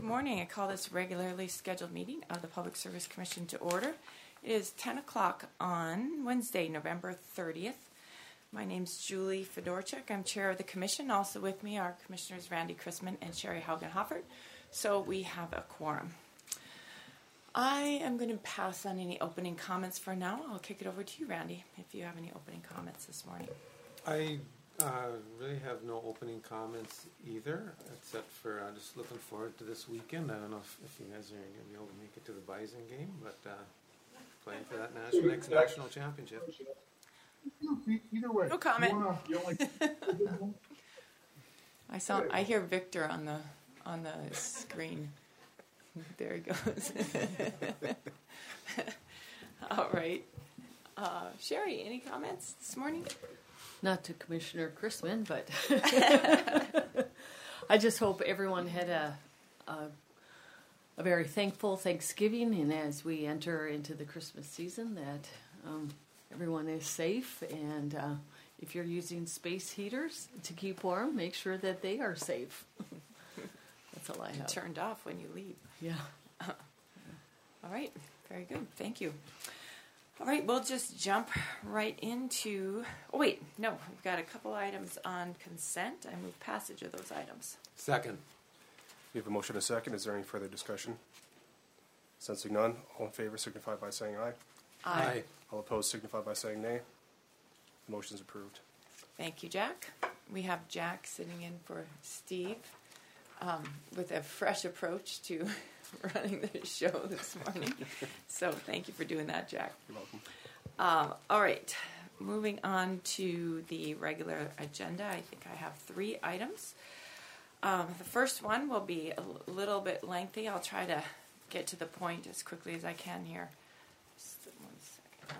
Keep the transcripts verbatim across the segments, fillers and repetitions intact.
Good morning. I call this regularly scheduled meeting of the Public Service Commission to order. It is ten o'clock on Wednesday, November thirtieth. My name's Julie Fedorchuk. I'm chair of the commission. Also with me are Commissioners Randy Chrisman and Sherry Haugen-Hoffert. So we have a quorum. I am going to pass on any opening comments for now. I'll kick it over to you, Randy, if you have any opening comments this morning. I uh, really have no opening comments either, except for uh, just looking forward to this weekend. I don't know if, if you guys are going to be able to make it to the Bison game, but uh, playing for that national next national championship. Either way. No comment. You wanna, you like, I saw. I hear Victor on the on the screen. There he goes. All right. Uh, Sherry, any comments this morning? Not to Commissioner Chrisman, but I just hope everyone had a, a a very thankful Thanksgiving, and as we enter into the Christmas season, that um, everyone is safe. And uh, if you're using space heaters to keep warm, make sure that they are safe. That's all I have. Turned off when you leave. Yeah. All right. Very good. Thank you. All right. We'll just jump right into... Oh, wait. No. We've got a couple items on consent. I move passage of those items. Second. We have a motion and a second. Is there any further discussion? Sensing none, all in favor signify by saying aye. Aye. All opposed signify by saying nay. The motion is approved. Thank you, Jack. We have Jack sitting in for Steve um, with a fresh approach to running the show this morning. So thank you for doing that, Jack. You're welcome. Uh, all right. Moving on to the regular agenda, I think I have three items. Um, the first one will be a l- little bit lengthy. I'll try to get to the point as quickly as I can here. Just one second.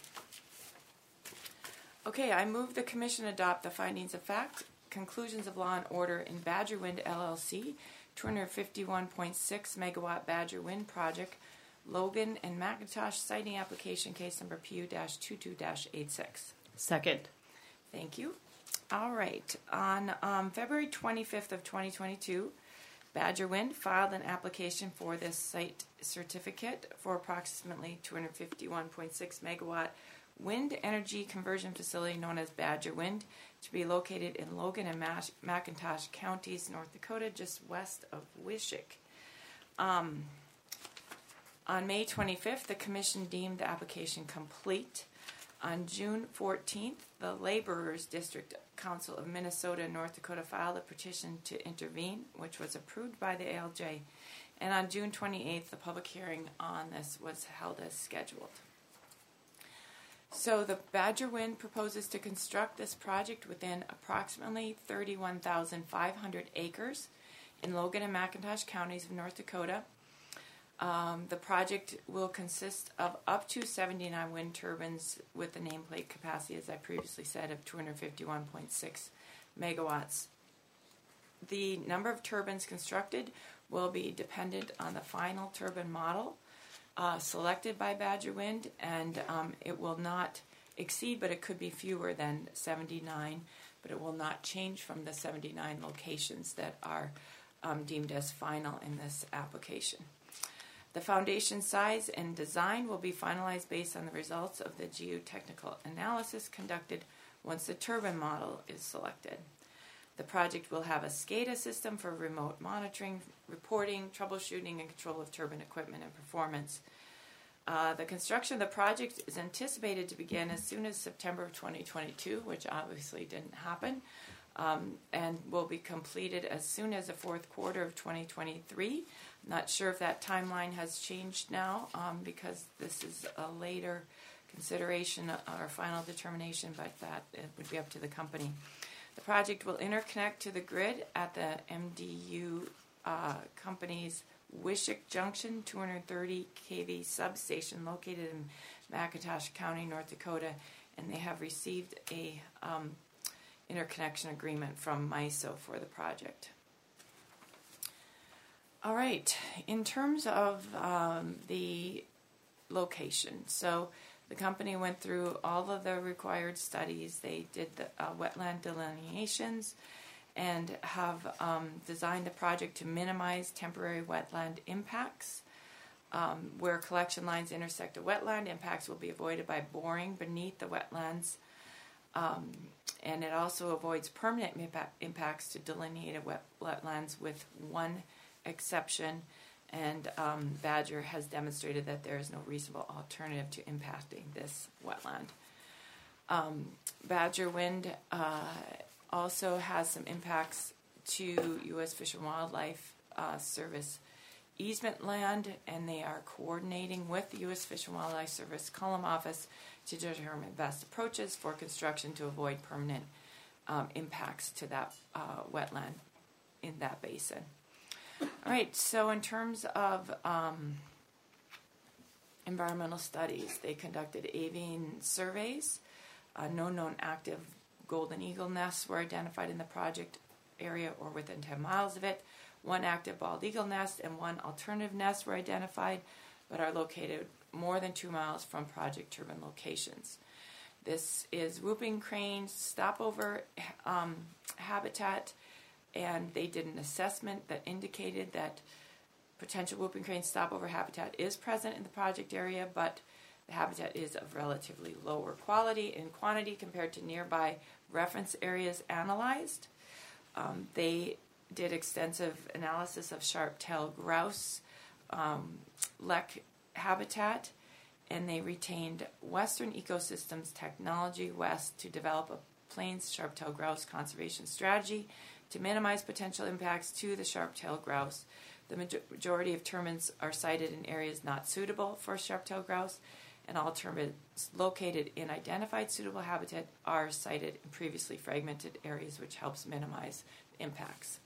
Okay. Okay, I move the Commission adopt the findings of fact, conclusions of law and order in Badger Wind L L C, two hundred fifty-one point six megawatt Badger Wind Project, Logan and McIntosh siting application case number P U twenty-two dash eighty-six. Second. Thank you. All right. On um, February twenty-fifth of twenty twenty-two, Badger Wind filed an application for this site certificate for approximately two hundred fifty-one point six megawatt wind energy conversion facility known as Badger Wind to be located in Logan and Mash- McIntosh counties, North Dakota, just west of Wishick. Um, on May twenty-fifth, the Commission deemed the application complete. On June fourteenth, the Laborers District Council of Minnesota and North Dakota filed a petition to intervene, which was approved by the A L J. And on June twenty-eighth, the public hearing on this was held as scheduled. So the Badger Wind proposes to construct this project within approximately thirty-one thousand five hundred acres in Logan and McIntosh counties of North Dakota. Um, the project will consist of up to seventy-nine wind turbines with a nameplate capacity, as I previously said, of two hundred fifty-one point six megawatts. The number of turbines constructed will be dependent on the final turbine model uh, selected by Badger Wind, and um, it will not exceed, but it could be fewer than seventy-nine, but it will not change from the seventy-nine locations that are um, deemed as final in this application. The foundation size and design will be finalized based on the results of the geotechnical analysis conducted once the turbine model is selected. The project will have a SCADA system for remote monitoring, reporting, troubleshooting, and control of turbine equipment and performance. Uh, the construction of the project is anticipated to begin as soon as September of twenty twenty-two, which obviously didn't happen, um, and will be completed as soon as the fourth quarter of twenty twenty-three. Not sure if that timeline has changed now um, because this is a later consideration or final determination, but that it would be up to the company. The project will interconnect to the grid at the M D U uh, company's Wishick Junction two hundred thirty kilovolt substation located in McIntosh County, North Dakota, and they have received a um, interconnection agreement from MISO for the project. All right, in terms of um, the location, so the company went through all of the required studies. They did the uh, wetland delineations, and have um, designed the project to minimize temporary wetland impacts. Um, where collection lines intersect a wetland, impacts will be avoided by boring beneath the wetlands. Um, and it also avoids permanent impa- impacts to delineated wet- wetlands with one exception. And um, Badger has demonstrated that there is no reasonable alternative to impacting this wetland. Um, Badger Wind uh, also has some impacts to U S Fish and Wildlife uh, Service easement land, and they are coordinating with the U S Fish and Wildlife Service Cullum office to determine best approaches for construction to avoid permanent um, impacts to that uh, wetland in that basin. All right, so in terms of um, environmental studies, they conducted avian surveys. Uh, no known active golden eagle nests were identified in the project area or within ten miles of it. One active bald eagle nest and one alternative nest were identified, but are located more than two miles from project turbine locations. This is whooping crane stopover um, habitat, and they did an assessment that indicated that potential whooping crane stopover habitat is present in the project area, but the habitat is of relatively lower quality and quantity compared to nearby reference areas analyzed. Um, they did extensive analysis of sharp-tailed grouse um, lek habitat, and they retained Western Ecosystems Technology West to develop a plains sharp-tailed grouse conservation strategy to minimize potential impacts to the sharp-tailed grouse. The major- majority of turbines are sited in areas not suitable for sharp-tailed grouse, and all turbines located in identified suitable habitat are sited in previously fragmented areas, which helps minimize impacts.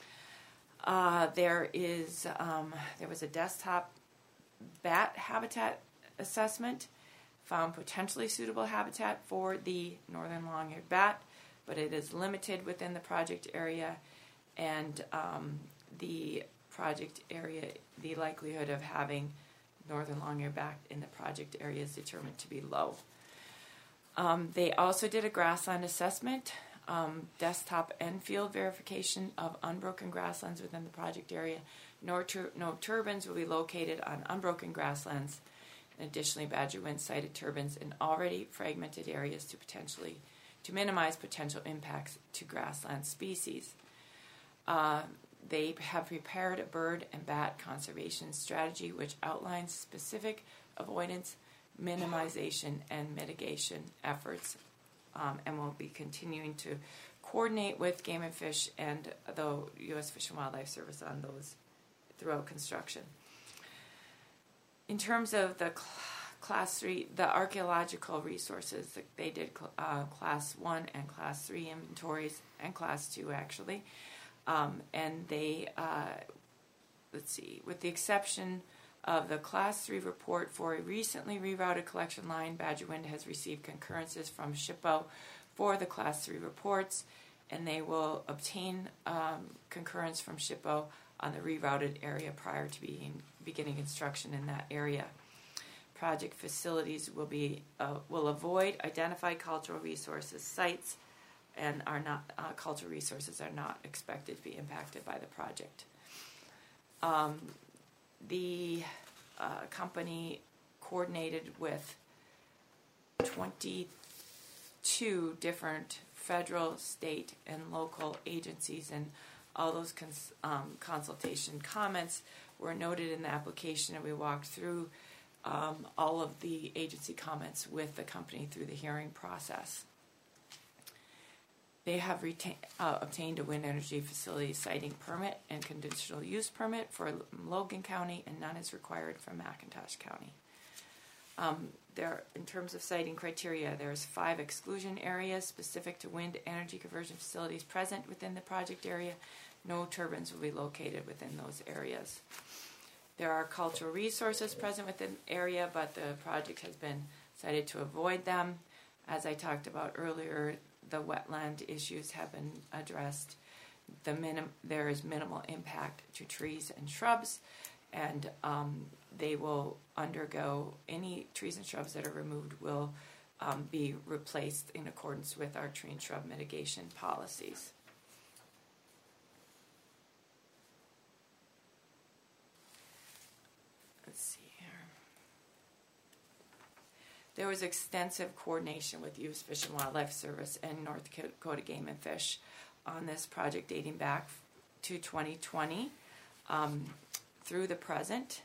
Uh, there is um, there was a desktop bat habitat assessment, found potentially suitable habitat for the northern long-eared bat, but it is limited within the project area, and um, the project area, the likelihood of having northern long-eared bat in the project area is determined to be low. Um, they also did a grassland assessment, um, desktop and field verification of unbroken grasslands within the project area. No, tur- no turbines will be located on unbroken grasslands. And additionally, Badger Wind sited turbines in already fragmented areas to potentially to minimize potential impacts to grassland species. Uh, they have prepared a bird and bat conservation strategy which outlines specific avoidance, minimization, and mitigation efforts, um, and will be continuing to coordinate with Game and Fish and the U S Fish and Wildlife Service on those throughout construction. In terms of the cl- class three, the archaeological resources, they did cl- uh, class one and class three inventories, and class two actually. Um, and they, uh, let's see, with the exception of the class three report for a recently rerouted collection line, Badger Wind has received concurrences from SHPO for the class three reports, and they will obtain um, concurrence from SHPO on the rerouted area prior to being, beginning construction in that area. Project facilities will be uh, will avoid identified cultural resources sites, and are not uh, cultural resources are not expected to be impacted by the project. Um, the uh, company coordinated with twenty-two different federal, state, and local agencies, and all those cons- um, consultation comments were noted in the application, and we walked through um, all of the agency comments with the company through the hearing process. They have retain, uh, obtained a wind energy facility siting permit and conditional use permit for Logan County, and none is required for McIntosh County. Um, there, in terms of siting criteria, there's five exclusion areas specific to wind energy conversion facilities present within the project area. No turbines will be located within those areas. There are cultural resources present within the area, but the project has been cited to avoid them. As I talked about earlier, the wetland issues have been addressed. The minim- there is minimal impact to trees and shrubs, and um, they will undergo, any trees and shrubs that are removed will um, be replaced in accordance with our tree and shrub mitigation policies. let's see here. There was extensive coordination with U S Fish and Wildlife Service and North Dakota Game and Fish on this project dating back to twenty twenty um, through the present.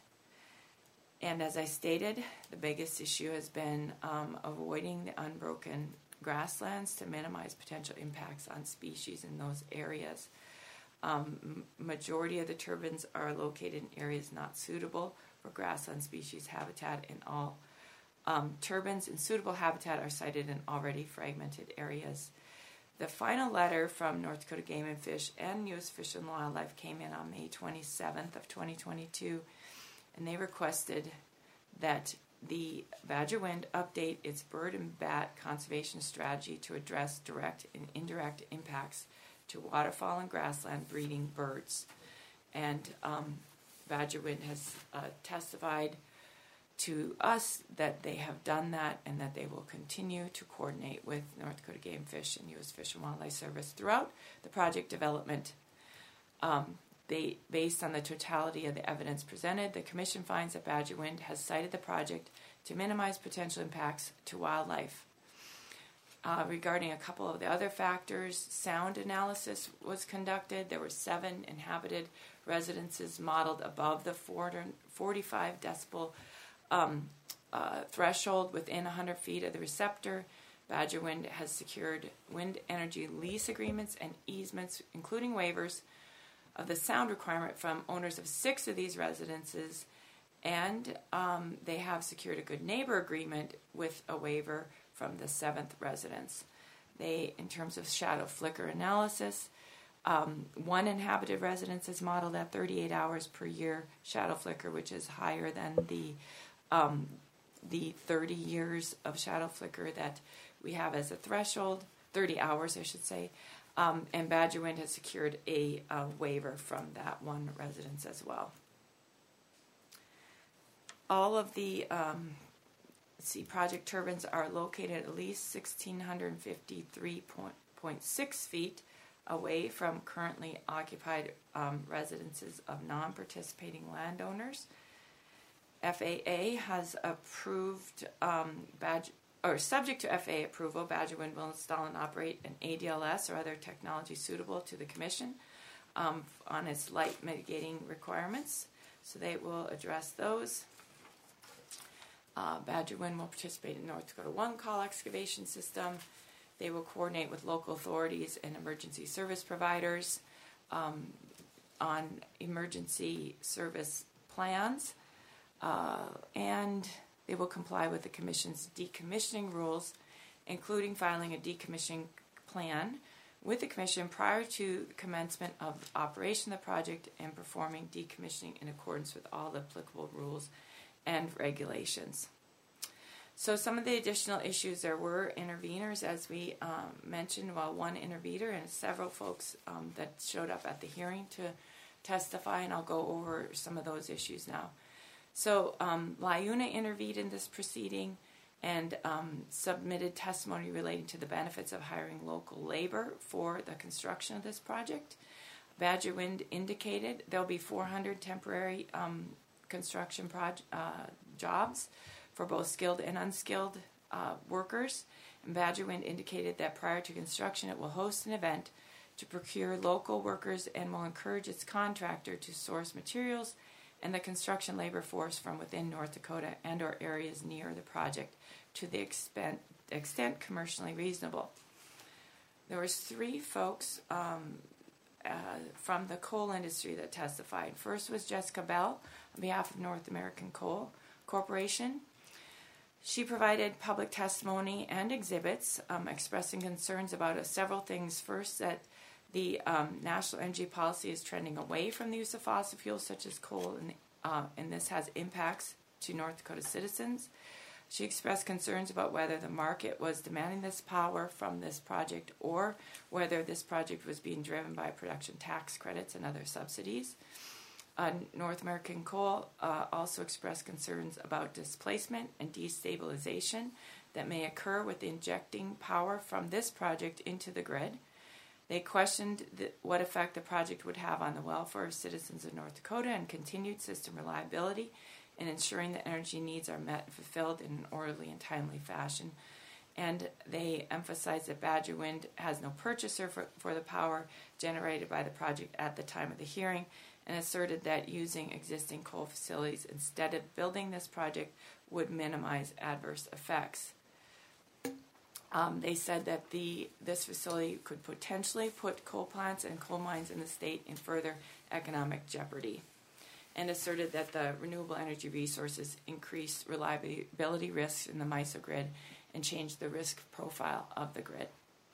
And as I stated, the biggest issue has been um, avoiding the unbroken grasslands to minimize potential impacts on species in those areas. Um, m- majority of the turbines are located in areas not suitable for grassland species habitat, and all um, turbines in suitable habitat are sited in already fragmented areas. The final letter from North Dakota Game and Fish and U S Fish and Wildlife came in on May twenty-seventh of twenty twenty-two, and they requested that the Badger Wind update its bird and bat conservation strategy to address direct and indirect impacts to waterfowl and grassland breeding birds. And um, Badger Wind has uh, testified to us that they have done that and that they will continue to coordinate with North Dakota Game and Fish and U S Fish and Wildlife Service throughout the project development. Um, they, based on the totality of the evidence presented, the Commission finds that Badger Wind has cited the project to minimize potential impacts to wildlife. Uh, regarding a couple of the other factors, sound analysis was conducted. There were seven inhabited residences modeled above the forty-five decibel um, uh, threshold within one hundred feet of the receptor. Badger Wind has secured wind energy lease agreements and easements, including waivers of the sound requirement from owners of six of these residences, and um, they have secured a good neighbor agreement with a waiver from the seventh residence. They, in terms of shadow flicker analysis, um, one inhabited residence is modeled at thirty-eight hours per year shadow flicker, which is higher than the um, the thirty years of shadow flicker that we have as a threshold, thirty hours I should say, um, and Badger Wind has secured a, a waiver from that one residence as well. All of the um, see, project turbines are located at least one thousand six hundred fifty-three point six feet away from currently occupied um, residences of non-participating landowners. F A A has approved, um, Badger, or subject to F A A approval, Badger Wind will install and operate an A D L S or other technology suitable to the Commission um, on its light mitigating requirements. So they will address those. Uh, Badger Wind will participate in North Dakota One call excavation system. They will coordinate with local authorities and emergency service providers um, on emergency service plans, uh, and they will comply with the Commission's decommissioning rules, including filing a decommissioning plan with the Commission prior to commencement of operation of the project and performing decommissioning in accordance with all the applicable rules and regulations. So some of the additional issues, there were interveners, as we um, mentioned, well, one intervener and several folks um, that showed up at the hearing to testify, and I'll go over some of those issues now. So um, LIUNA intervened in this proceeding and um, submitted testimony relating to the benefits of hiring local labor for the construction of this project. Badger Wind indicated there'll be four hundred temporary um, construction proj- uh, jobs for both skilled and unskilled uh, workers. And Badger Wind indicated that prior to construction, it will host an event to procure local workers and will encourage its contractor to source materials and the construction labor force from within North Dakota and or areas near the project to the extent, extent commercially reasonable. There was three folks um, uh, from the coal industry that testified. First was Jessica Bell on behalf of North American Coal Corporation. She provided public testimony and exhibits um, expressing concerns about uh, several things. First, that the um, national energy policy is trending away from the use of fossil fuels such as coal, and, uh, and this has impacts to North Dakota citizens. She expressed concerns about whether the market was demanding this power from this project or whether this project was being driven by production tax credits and other subsidies. Uh, North American Coal uh, also expressed concerns about displacement and destabilization that may occur with injecting power from this project into the grid. They questioned the, what effect the project would have on the welfare of citizens of North Dakota and continued system reliability and ensuring that energy needs are met and fulfilled in an orderly and timely fashion. And they emphasize that Badger Wind has no purchaser for, for the power generated by the project at the time of the hearing, and asserted that using existing coal facilities instead of building this project would minimize adverse effects. Um, they said that the this facility could potentially put coal plants and coal mines in the state in further economic jeopardy, and asserted that the renewable energy resources increase reliability risks in the MISO grid and change the risk profile of the grid.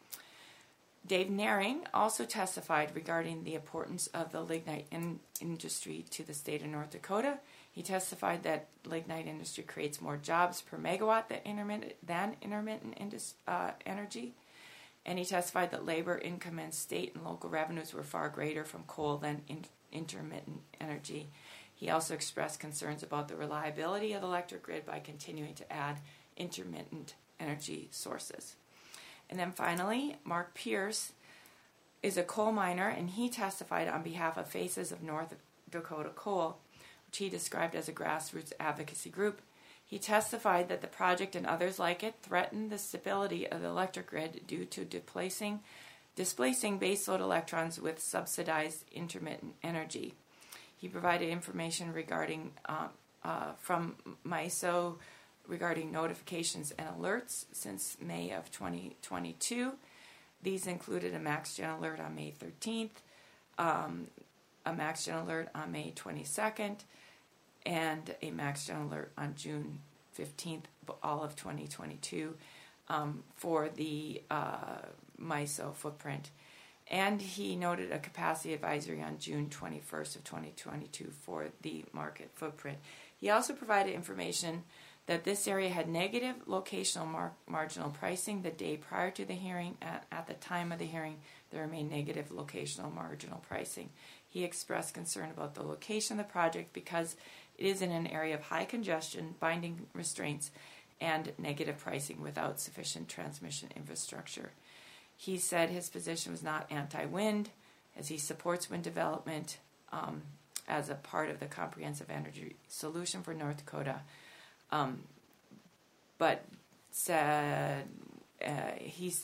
Dave Naring also testified regarding the importance of the lignite in industry to the state of North Dakota. He testified that lignite industry creates more jobs per megawatt than intermittent, than intermittent indus, uh, energy. And he testified that labor, income, and state and local revenues were far greater from coal than in, intermittent energy. He also expressed concerns about the reliability of the electric grid by continuing to add intermittent energy sources. And then finally, Mark Pierce is a coal miner, and he testified on behalf of Faces of North Dakota Coal, which he described as a grassroots advocacy group. He testified that the project and others like it threaten the stability of the electric grid due to displacing, displacing baseload electrons with subsidized intermittent energy. He provided information regarding uh, uh, from MISO regarding notifications and alerts since May of twenty twenty-two. These included a MaxGen alert on May thirteenth, um, a MaxGen alert on May twenty-second, and a MaxGen alert on June fifteenth, all of twenty twenty-two, um, for the uh, MISO footprint. And he noted a capacity advisory on June twenty-first of twenty twenty-two for the market footprint. He also provided information that this area had negative locational mar- marginal pricing the day prior to the hearing. At, at the time of the hearing, there remained negative locational marginal pricing. He expressed concern about the location of the project because it is in an area of high congestion, binding restraints, and negative pricing without sufficient transmission infrastructure. He said his position was not anti-wind, as he supports wind development um, as a part of the comprehensive energy solution for North Dakota. Um, but said uh, he's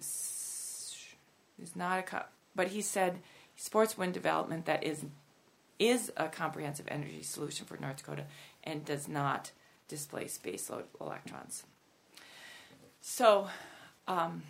he's not a co- but he said he supports wind development that is is a comprehensive energy solution for North Dakota and does not displace baseload electrons. So um,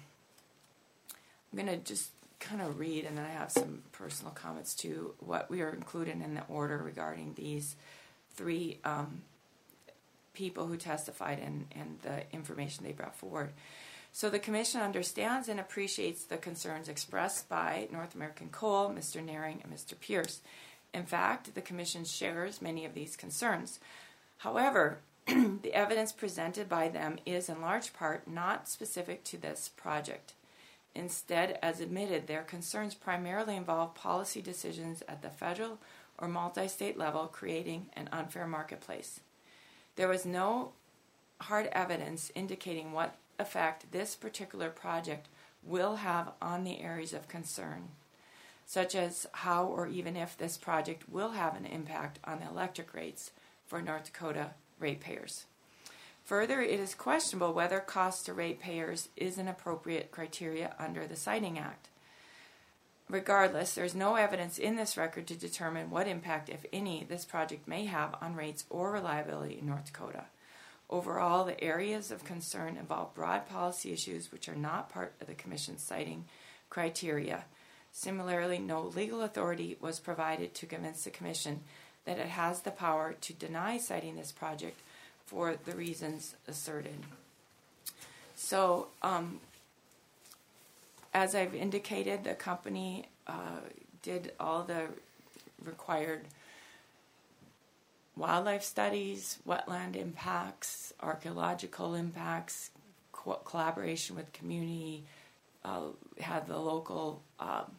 I'm going to just kind of read, and then I have some personal comments too, what we are including in the order regarding these three um, people who testified and, and the information they brought forward. So the Commission understands and appreciates the concerns expressed by North American Coal, Mister Naring, and Mister Pierce. In fact, the Commission shares many of these concerns. However, the evidence presented by them is in large part not specific to this project. Instead, as admitted, their concerns primarily involve policy decisions at the federal or multi-state level creating an unfair marketplace. There was no hard evidence indicating what effect this particular project will have on the areas of concern, such as how or even if this project will have an impact on the electric rates for North Dakota ratepayers. Further, it is questionable whether cost to ratepayers is an appropriate criteria under the Siting Act. Regardless, there is no evidence in this record to determine what impact, if any, this project may have on rates or reliability in North Dakota. Overall, the areas of concern involve broad policy issues which are not part of the Commission's siting criteria. Similarly, no legal authority was provided to convince the Commission that it has the power to deny siting this project for the reasons asserted. So, um, as I've indicated, the company uh, did all the required wildlife studies, wetland impacts, archaeological impacts, co- collaboration with community, uh, had the local um,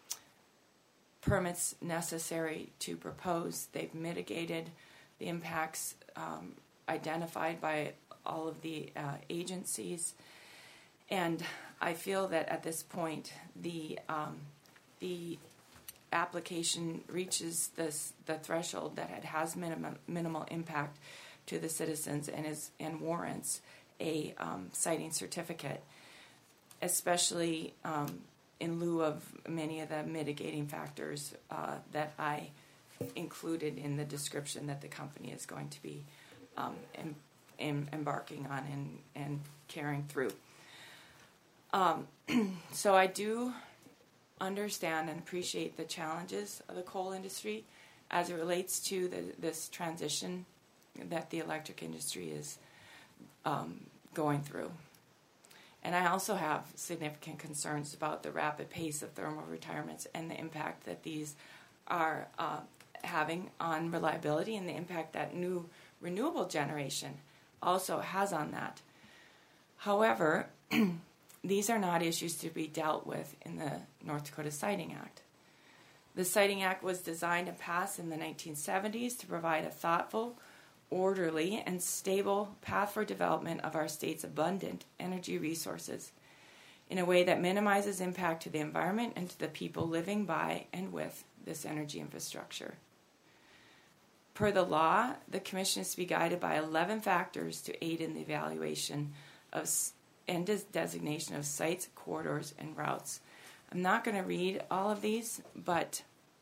permits necessary to propose. They've mitigated the impacts um, identified by all of the uh, agencies. And I feel that at this point, the um, the application reaches this the threshold that it has minimum, minimal impact to the citizens and is and warrants a um, siting certificate, especially um, in lieu of many of the mitigating factors uh, that I included in the description that the company is going to be um, em, em, embarking on and, and carrying through. Um, so I do understand and appreciate the challenges of the coal industry as it relates to the, this transition that the electric industry is um, going through. And I also have significant concerns about the rapid pace of thermal retirements and the impact that these are uh, having on reliability and the impact that new renewable generation also has on that. However, these are not issues to be dealt with in the North Dakota Siting Act. The Siting Act was designed and passed in the nineteen seventies to provide a thoughtful, orderly, and stable path for development of our state's abundant energy resources in a way that minimizes impact to the environment and to the people living by and with this energy infrastructure. Per the law, the Commission is to be guided by eleven factors to aid in the evaluation of and designation of sites, corridors, and routes. I'm not going to read all of these, but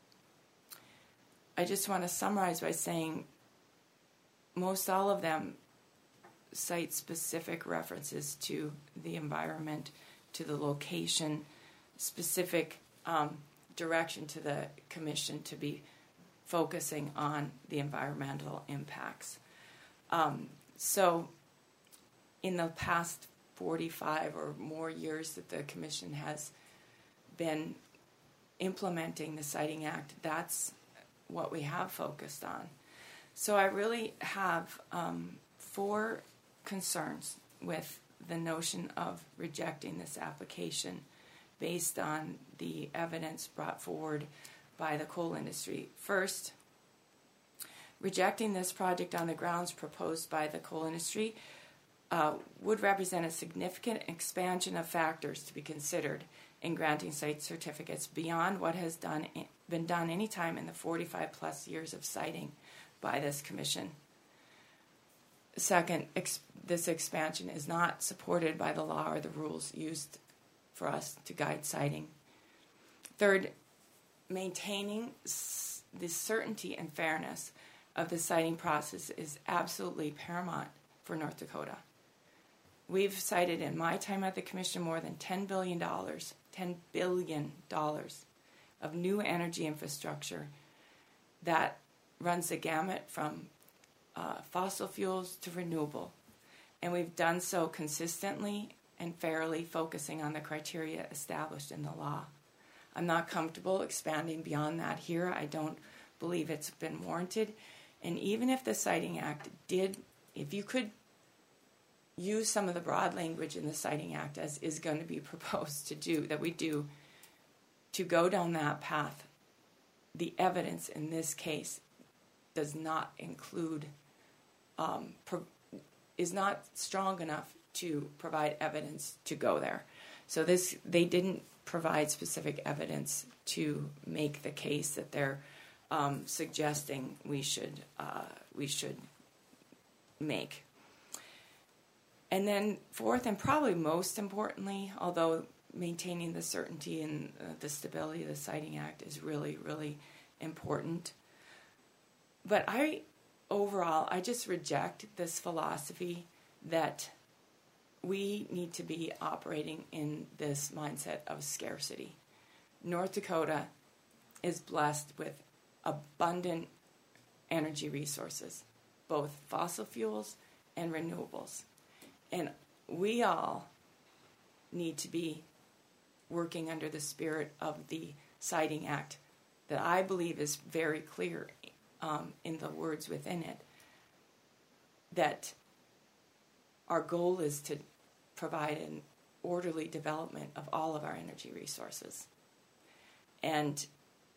I just want to summarize by saying most all of them cite specific references to the environment, to the location, specific um, direction to the Commission to be focusing on the environmental impacts. Um, so in the past forty-five or more years that the Commission has been implementing the Siting Act, that's what we have focused on. So I really have um, four concerns with the notion of rejecting this application based on the evidence brought forward by the coal industry. First, rejecting this project on the grounds proposed by the coal industry uh, would represent a significant expansion of factors to be considered in granting site certificates beyond what has done been done any time in the forty-five plus years of siting by this Commission. Second, ex- this expansion is not supported by the law or the rules used for us to guide siting. Third, maintaining s- the certainty and fairness of the siting process is absolutely paramount for North Dakota. We've cited in my time at the Commission more than ten billion dollars, ten billion dollars of new energy infrastructure that runs the gamut from uh, fossil fuels to renewable. And we've done so consistently and fairly, focusing on the criteria established in the law. I'm not comfortable expanding beyond that here. I don't believe it's been warranted. And even if the Siting Act did, if you could use some of the broad language in the Siting Act, as is going to be proposed to do, that we do, to go down that path, the evidence in this case does not include, um, pro- is not strong enough to provide evidence to go there. So this, they didn't provide specific evidence to make the case that they're um, suggesting we should uh, we should make. And then fourth, and probably most importantly, although maintaining the certainty and uh, the stability of the Siting Act is really, really important. But I, overall, I just reject this philosophy that we need to be operating in this mindset of scarcity. North Dakota is blessed with abundant energy resources, both fossil fuels and renewables. And we all need to be working under the spirit of the Siting Act that I believe is very clear um, in the words within it, that our goal is to provide an orderly development of all of our energy resources. And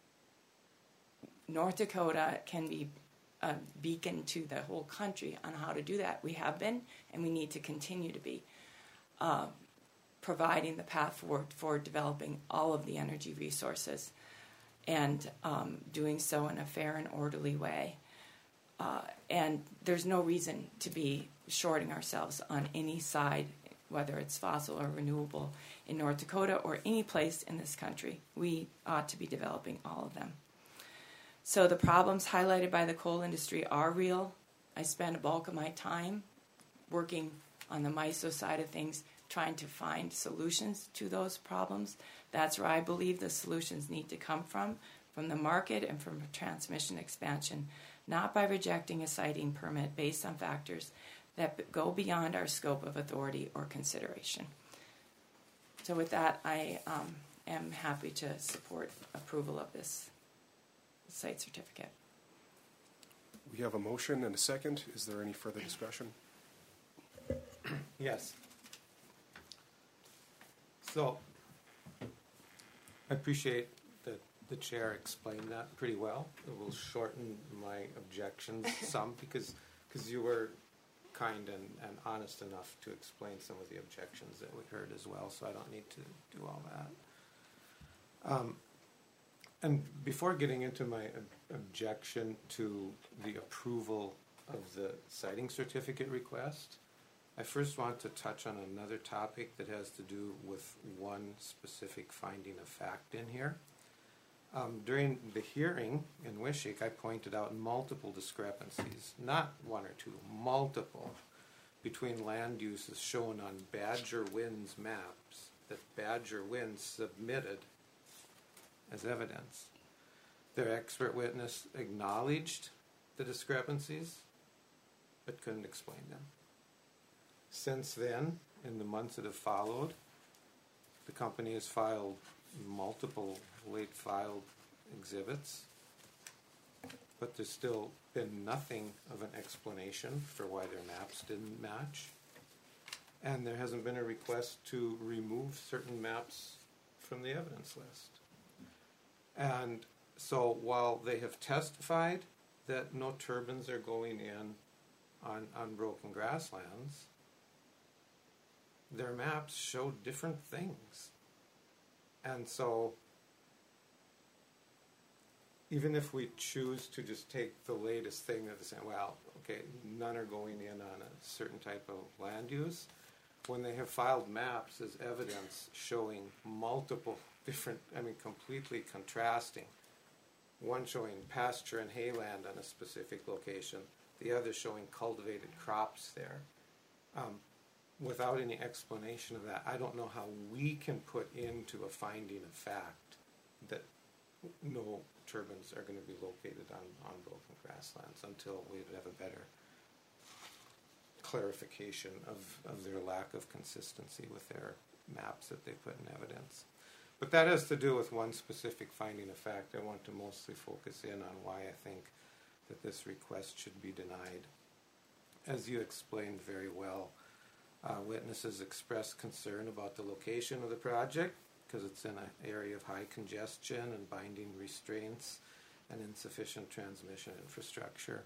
North Dakota can be a beacon to the whole country on how to do that. We have been, and we need to continue to be uh, providing the path forward for developing all of the energy resources. and um, doing so in a fair and orderly way. Uh, and there's no reason to be shorting ourselves on any side, whether it's fossil or renewable, in North Dakota or any place in this country. We ought to be developing all of them. So the problems highlighted by the coal industry are real. I spend a bulk of my time working on the MISO side of things, trying to find solutions to those problems. That's where I believe the solutions need to come from, from the market and from transmission expansion, not by rejecting a siting permit based on factors that go beyond our scope of authority or consideration. So with that, I um, am happy to support approval of this site certificate. We have a motion and a second. Is there any further discussion? Yes. So, I appreciate that the chair explained that pretty well. It will shorten my objections some because because you were kind and, and honest enough to explain some of the objections that we heard as well, so I don't need to do all that. Um, and before getting into my ob- objection to the approval of the siting certificate request, I first want to touch on another topic that has to do with one specific finding of fact in here. Um, during the hearing in Wishick, I pointed out multiple discrepancies, not one or two, multiple, between land uses shown on Badger Wind's maps that Badger Wind submitted as evidence. Their expert witness acknowledged the discrepancies, but couldn't explain them. Since then, in the months that have followed, the company has filed multiple late filed exhibits, but there's still been nothing of an explanation for why their maps didn't match. And there hasn't been a request to remove certain maps from the evidence list. And so while they have testified that no turbines are going in on unbroken grasslands, their maps show different things. And so even if we choose to just take the latest thing that is saying, well, okay, none are going in on a certain type of land use, when they have filed maps as evidence showing multiple different, I mean, completely contrasting, one showing pasture and hayland on a specific location, the other showing cultivated crops there, um, without any explanation of that, I don't know how we can put into a finding of fact that no turbines are going to be located on unbroken grasslands until we have a better clarification of, of their lack of consistency with their maps that they put in evidence. But that has to do with one specific finding of fact. I want to mostly focus in on why I think that this request should be denied. As you explained very well, Uh, witnesses expressed concern about the location of the project because it's in an area of high congestion and binding restraints and insufficient transmission infrastructure.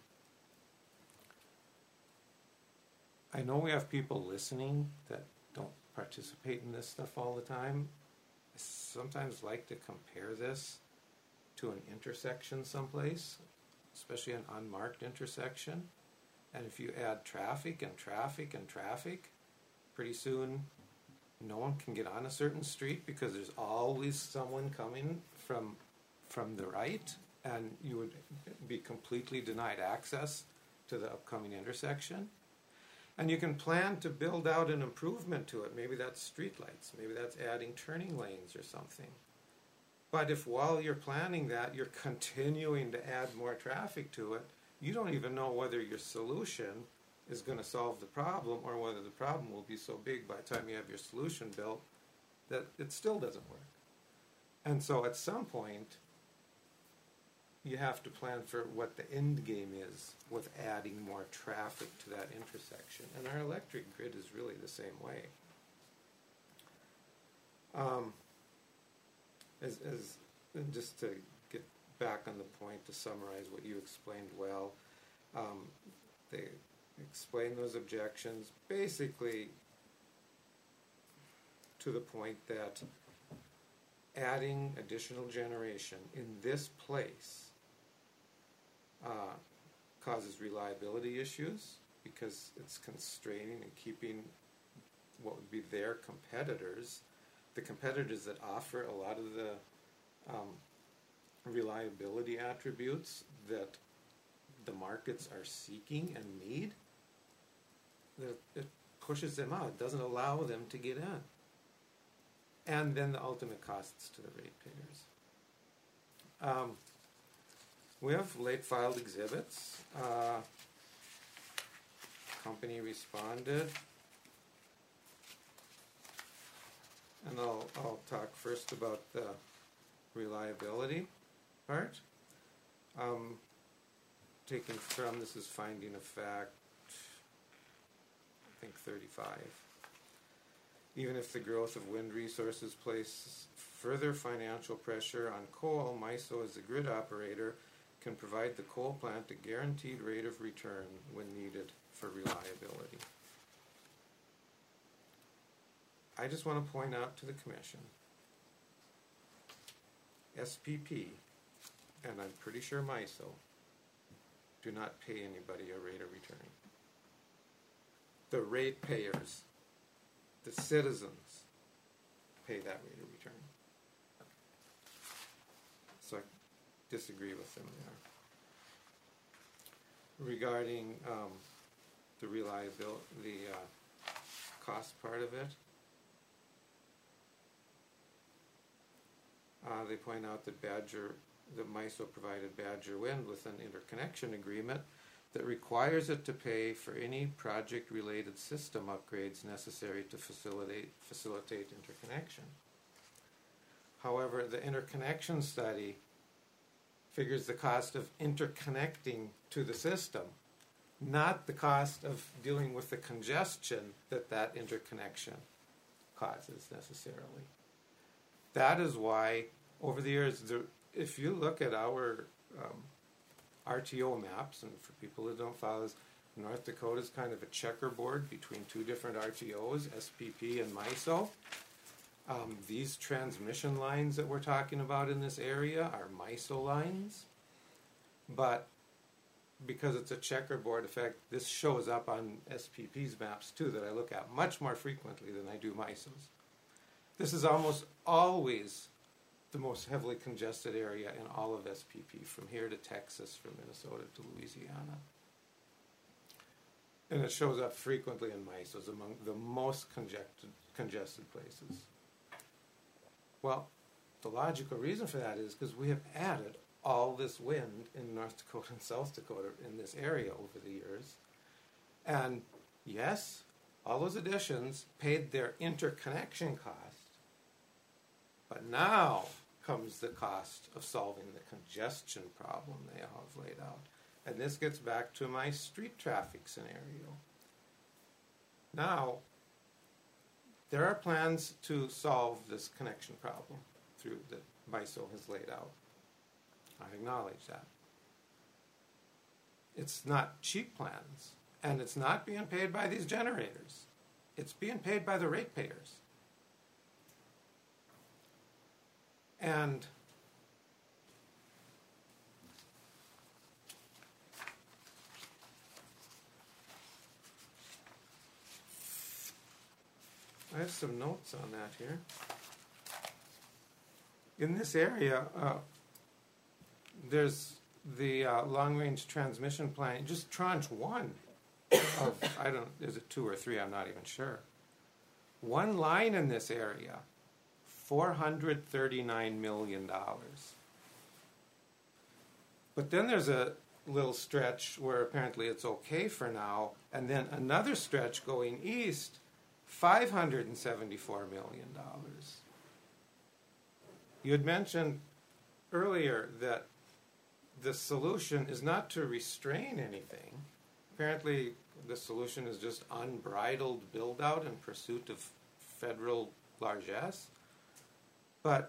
I know we have people listening that don't participate in this stuff all the time. I sometimes like to compare this to an intersection someplace, especially an unmarked intersection. And if you add traffic and traffic and traffic, pretty soon no one can get on a certain street because there's always someone coming from from the right, and you would be completely denied access to the upcoming intersection. And you can plan to build out an improvement to it. Maybe that's streetlights, maybe that's adding turning lanes or something. But if while you're planning that, you're continuing to add more traffic to it, you don't even know whether your solution is going to solve the problem or whether the problem will be so big by the time you have your solution built that it still doesn't work. And so at some point, you have to plan for what the end game is with adding more traffic to that intersection. And our electric grid is really the same way. Um, as, as and just to get back on the point, to summarize what you explained well, um, they explain those objections basically to the point that adding additional generation in this place uh, causes reliability issues because it's constraining and keeping what would be their competitors, the competitors that offer a lot of the um, reliability attributes that the markets are seeking and need, that it pushes them out. It doesn't allow them to get in. And then the ultimate costs to the ratepayers. Um, we have late filed exhibits. Uh, company responded. And I'll, I'll talk first about the reliability part. Um, taken from, this is finding of fact, I think thirty-five. Even if the growth of wind resources places further financial pressure on coal, MISO as the grid operator can provide the coal plant a guaranteed rate of return when needed for reliability. I just want to point out to the Commission, S P P, and I'm pretty sure MISO, do not pay anybody a rate of return. The ratepayers, the citizens, pay that rate of return. So I disagree with them there. Regarding um, the reliability, the uh, cost part of it, uh, they point out that Badger, that MISO provided Badger Wind with an interconnection agreement that requires it to pay for any project-related system upgrades necessary to facilitate facilitate interconnection. However, the interconnection study figures the cost of interconnecting to the system, not the cost of dealing with the congestion that that interconnection causes necessarily. That is why, over the years, the, if you look at our um, R T O maps, and for people who don't follow this, North Dakota is kind of a checkerboard between two different R T Os, S P P and MISO. Um, these transmission lines that we're talking about in this area are MISO lines, but because it's a checkerboard effect, this shows up on S P P's maps too that I look at much more frequently than I do MISO's. This is almost always the most heavily congested area in all of S P P, from here to Texas, from Minnesota to Louisiana. And it shows up frequently in MISO's, among the most congested, congested places. Well, the logical reason for that is because we have added all this wind in North Dakota and South Dakota in this area over the years. And yes, all those additions paid their interconnection cost. But now comes the cost of solving the congestion problem they have laid out. And this gets back to my street traffic scenario. Now, there are plans to solve this connection problem through that MISO has laid out. I acknowledge that. It's not cheap plans, and it's not being paid by these generators. It's being paid by the ratepayers. And I have some notes on that here. In this area, uh, there's the uh, long-range transmission plan, just tranche one of, I don't, is it two or three? I'm not even sure. One line in this area, four hundred thirty-nine million dollars. But then there's a little stretch where apparently it's okay for now, and then another stretch going east, five hundred seventy-four million dollars. You had mentioned earlier that the solution is not to restrain anything. Apparently, the solution is just unbridled build-out in pursuit of federal largesse. But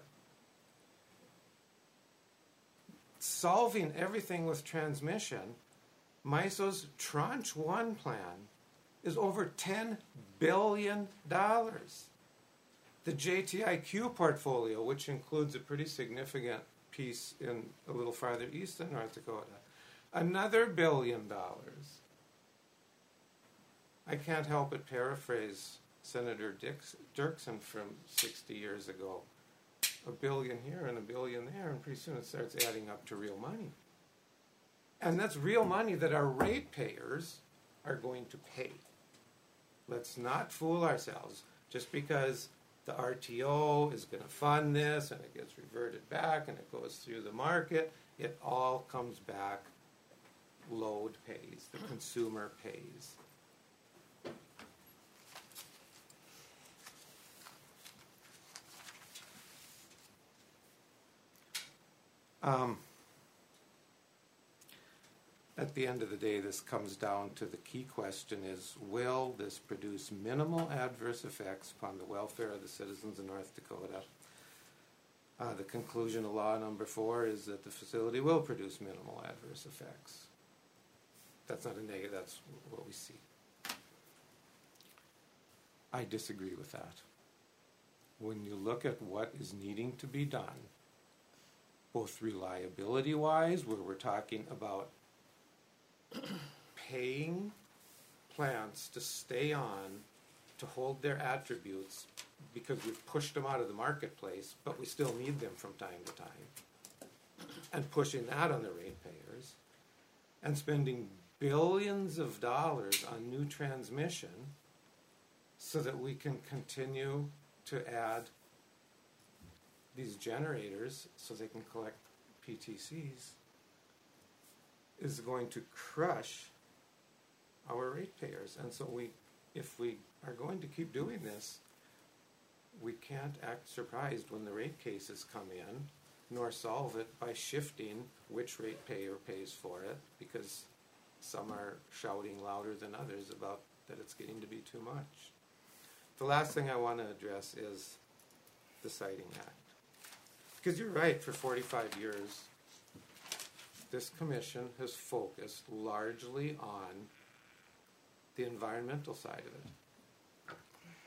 solving everything with transmission, MISO's Tranche one plan is over ten billion dollars. The J T I Q portfolio, which includes a pretty significant piece in a little farther east in North Dakota, another billion dollars. I can't help but paraphrase Senator Dix, Dirksen from sixty years ago. A billion here and a billion there, and pretty soon it starts adding up to real money. And that's real money that our ratepayers are going to pay. Let's not fool ourselves. Just because the R T O is going to fund this and it gets reverted back and it goes through the market, it all comes back. Load pays, the consumer pays. Um, at the end of the day, this comes down to the key question is, will this produce minimal adverse effects upon the welfare of the citizens of North Dakota? Uh, the conclusion of law number four is that the facility will produce minimal adverse effects. That's not a negative, that's what we see. I disagree with that. When you look at what is needing to be done, both reliability-wise, where we're talking about paying plants to stay on, to hold their attributes, because we've pushed them out of the marketplace, but we still need them from time to time, and pushing that on the ratepayers, and spending billions of dollars on new transmission so that we can continue to add these generators so they can collect P T Cs, is going to crush our ratepayers. And so we, if we are going to keep doing this, we can't act surprised when the rate cases come in, nor solve it by shifting which ratepayer pays for it, because some are shouting louder than others about that it's getting to be too much. The last thing I want to address is the Siting Act. Because you're right, for forty-five years, this commission has focused largely on the environmental side of it.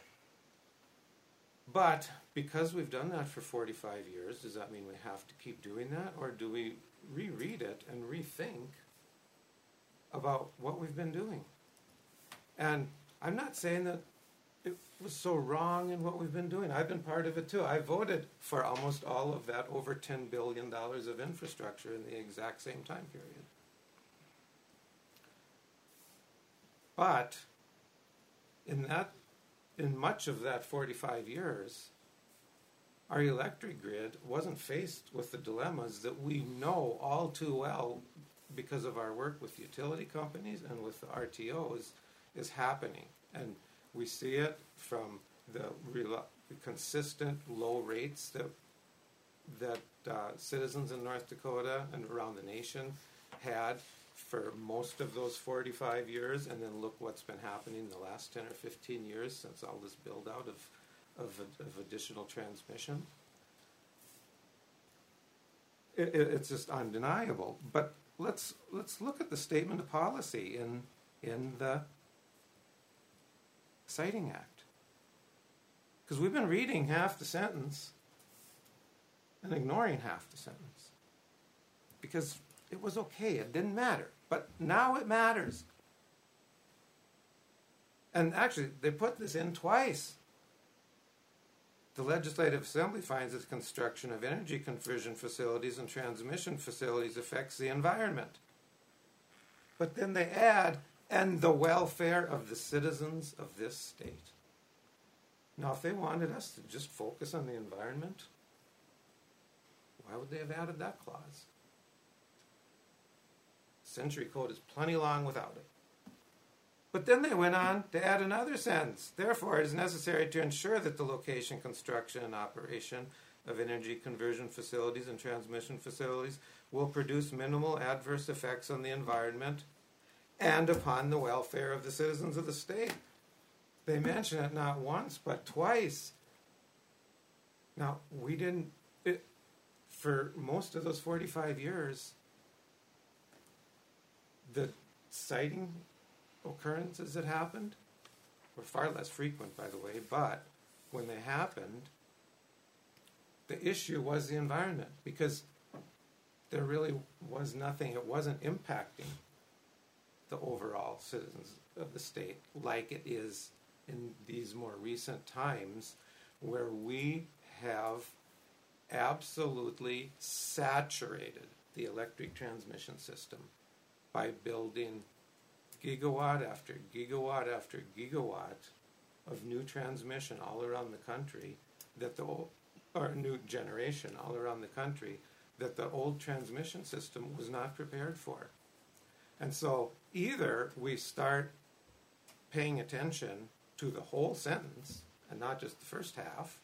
But because we've done that for forty-five years, does that mean we have to keep doing that? Or do we reread it and rethink about what we've been doing? And I'm not saying that it was so wrong in what we've been doing. I've been part of it too. I voted for almost all of that over ten billion dollars of infrastructure in the exact same time period. But in that, in much of that forty-five years, our electric grid wasn't faced with the dilemmas that we know all too well because of our work with utility companies and with the R T Os is happening. And we see it from the, rel- the consistent low rates that that uh, citizens in North Dakota and around the nation had for most of those forty-five years, and then look what's been happening in the last ten or fifteen years since all this build-out of, of, of additional transmission. It, it, it's just undeniable. But let's let's look at the statement of policy in in the Siting Act. Because we've been reading half the sentence and ignoring half the sentence. Because it was okay, it didn't matter. But now it matters. And actually, they put this in twice. The Legislative Assembly finds that the construction of energy conversion facilities and transmission facilities affects the environment. But then they add, and the welfare of the citizens of this state. Now, if they wanted us to just focus on the environment, why would they have added that clause? Century Code is plenty long without it. But then they went on to add another sentence. Therefore, it is necessary to ensure that the location, construction, and operation of energy conversion facilities and transmission facilities will produce minimal adverse effects on the environment and upon the welfare of the citizens of the state. They mention it not once, but twice. Now, we didn't, it, for most of those forty-five years, the siting occurrences that happened were far less frequent, by the way, but when they happened, the issue was the environment, because there really was nothing, it wasn't impacting the overall citizens of the state like it is in these more recent times, where we have absolutely saturated the electric transmission system by building gigawatt after gigawatt after gigawatt of new transmission all around the country, that the old, or new generation all around the country, that the old transmission system was not prepared for. And so either we start paying attention to the whole sentence and not just the first half,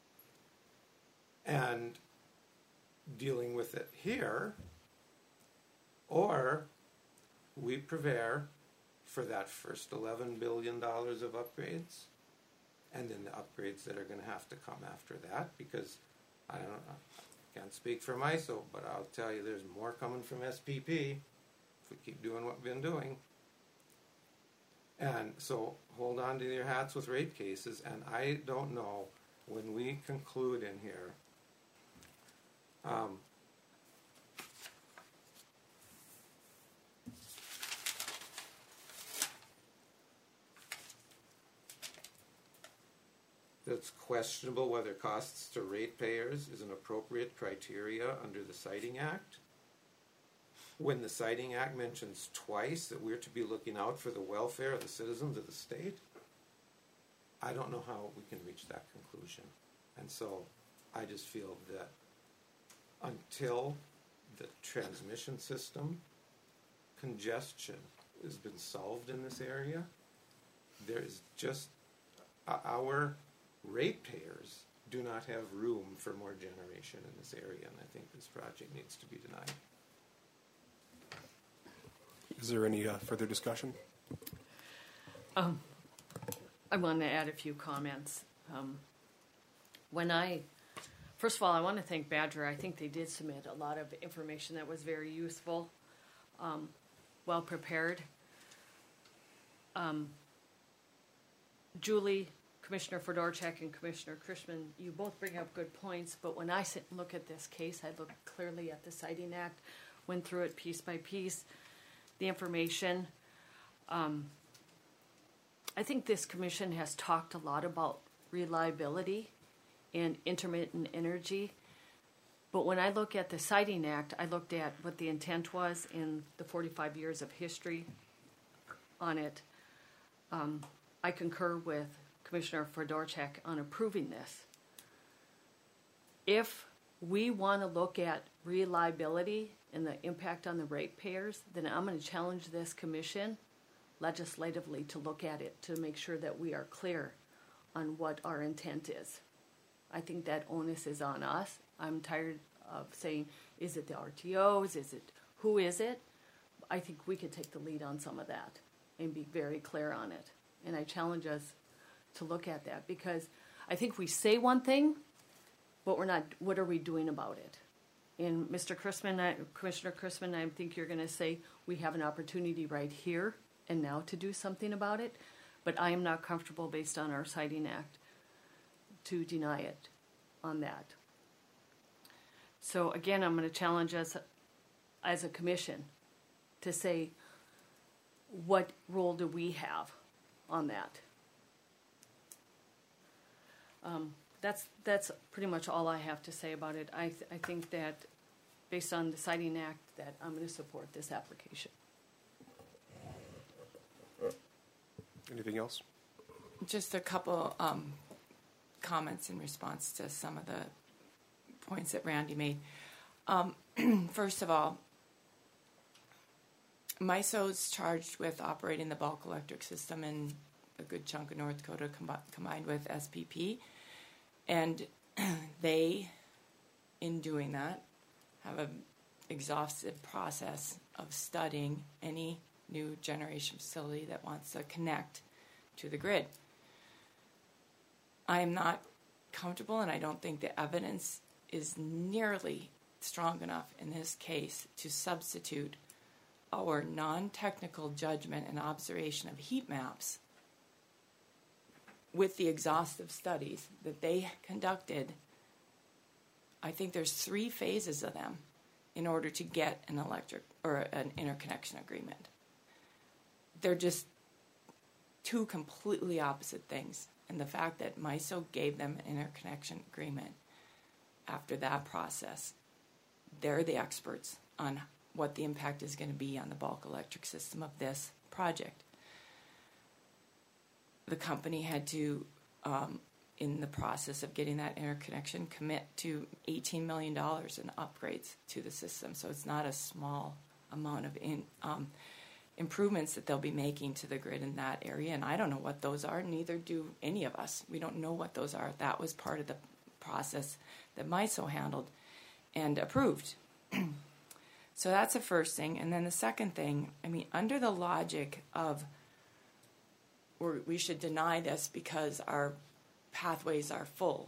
and dealing with it here, or we prepare for that first eleven billion dollars of upgrades, and then the upgrades that are going to have to come after that, because I don't know, I can't speak for MISO, but I'll tell you there's more coming from S P P if we keep doing what we've been doing. And so hold on to your hats with rate cases, and I don't know, when we conclude in here, um, it's questionable whether costs to ratepayers is an appropriate criteria under the Siting Act. When the Siting Act mentions twice that we're to be looking out for the welfare of the citizens of the state, I don't know how we can reach that conclusion. And so I just feel that until the transmission system congestion has been solved in this area, there is just, uh, our ratepayers do not have room for more generation in this area, and I think this project needs to be denied. Is there any uh, further discussion? Um, I want to add a few comments. Um, when I, first of all, I want to thank Badger. I think they did submit a lot of information that was very useful, um, well prepared. Um, Julie, Commissioner Fedorchak, and Commissioner Chrisman, you both bring up good points, but when I sit and look at this case, I look clearly at the Siting Act, went through it piece by piece, the information. Um, I think this commission has talked a lot about reliability and intermittent energy, but when I look at the Siting Act, I looked at what the intent was in the forty-five years of history on it. Um, I concur with Commissioner Fedorchak on approving this. If we want to look at reliability and the impact on the ratepayers, then I'm going to challenge this commission legislatively to look at it to make sure that we are clear on what our intent is. I think that onus is on us. I'm tired of saying, is it the R T Os? Is it, who is it? I think we could take the lead on some of that and be very clear on it. And I challenge us to look at that, because I think we say one thing, but we're not, what are we doing about it? And Mister Chrisman, I, Commissioner Chrisman, I think you're going to say we have an opportunity right here and now to do something about it, but I am not comfortable based on our Siting Act to deny it on that. So again, I'm going to challenge us as a commission to say, what role do we have on that? Um, that's that's pretty much all I have to say about it. I th- I think that based on the Siting Act, that I'm going to support this application. Anything else? Just a couple um, comments in response to some of the points that Randy made. Um, first of all, MISO's charged with operating the bulk electric system in a good chunk of North Dakota com- combined with S P P. And they, in doing that, have an exhaustive process of studying any new generation facility that wants to connect to the grid. I am not comfortable, and I don't think the evidence is nearly strong enough in this case to substitute our non-technical judgment and observation of heat maps with the exhaustive studies that they conducted, I think there's three phases of them in order to get an electric or an interconnection agreement. They're just two completely opposite things. And the fact that MISO gave them an interconnection agreement after that process, they're the experts on what the impact is going to be on the bulk electric system of this project. The company had to, um, in the process of getting that interconnection, commit to eighteen million dollars in upgrades to the system. So it's not a small amount of in, um, improvements that they'll be making to the grid in that area. And I don't know what those are, neither do any of us. We don't know what those are. That was part of the process that MISO handled and approved. So that's the first thing. And then the second thing, I mean, under the logic of we're, we should deny this because our pathways are full,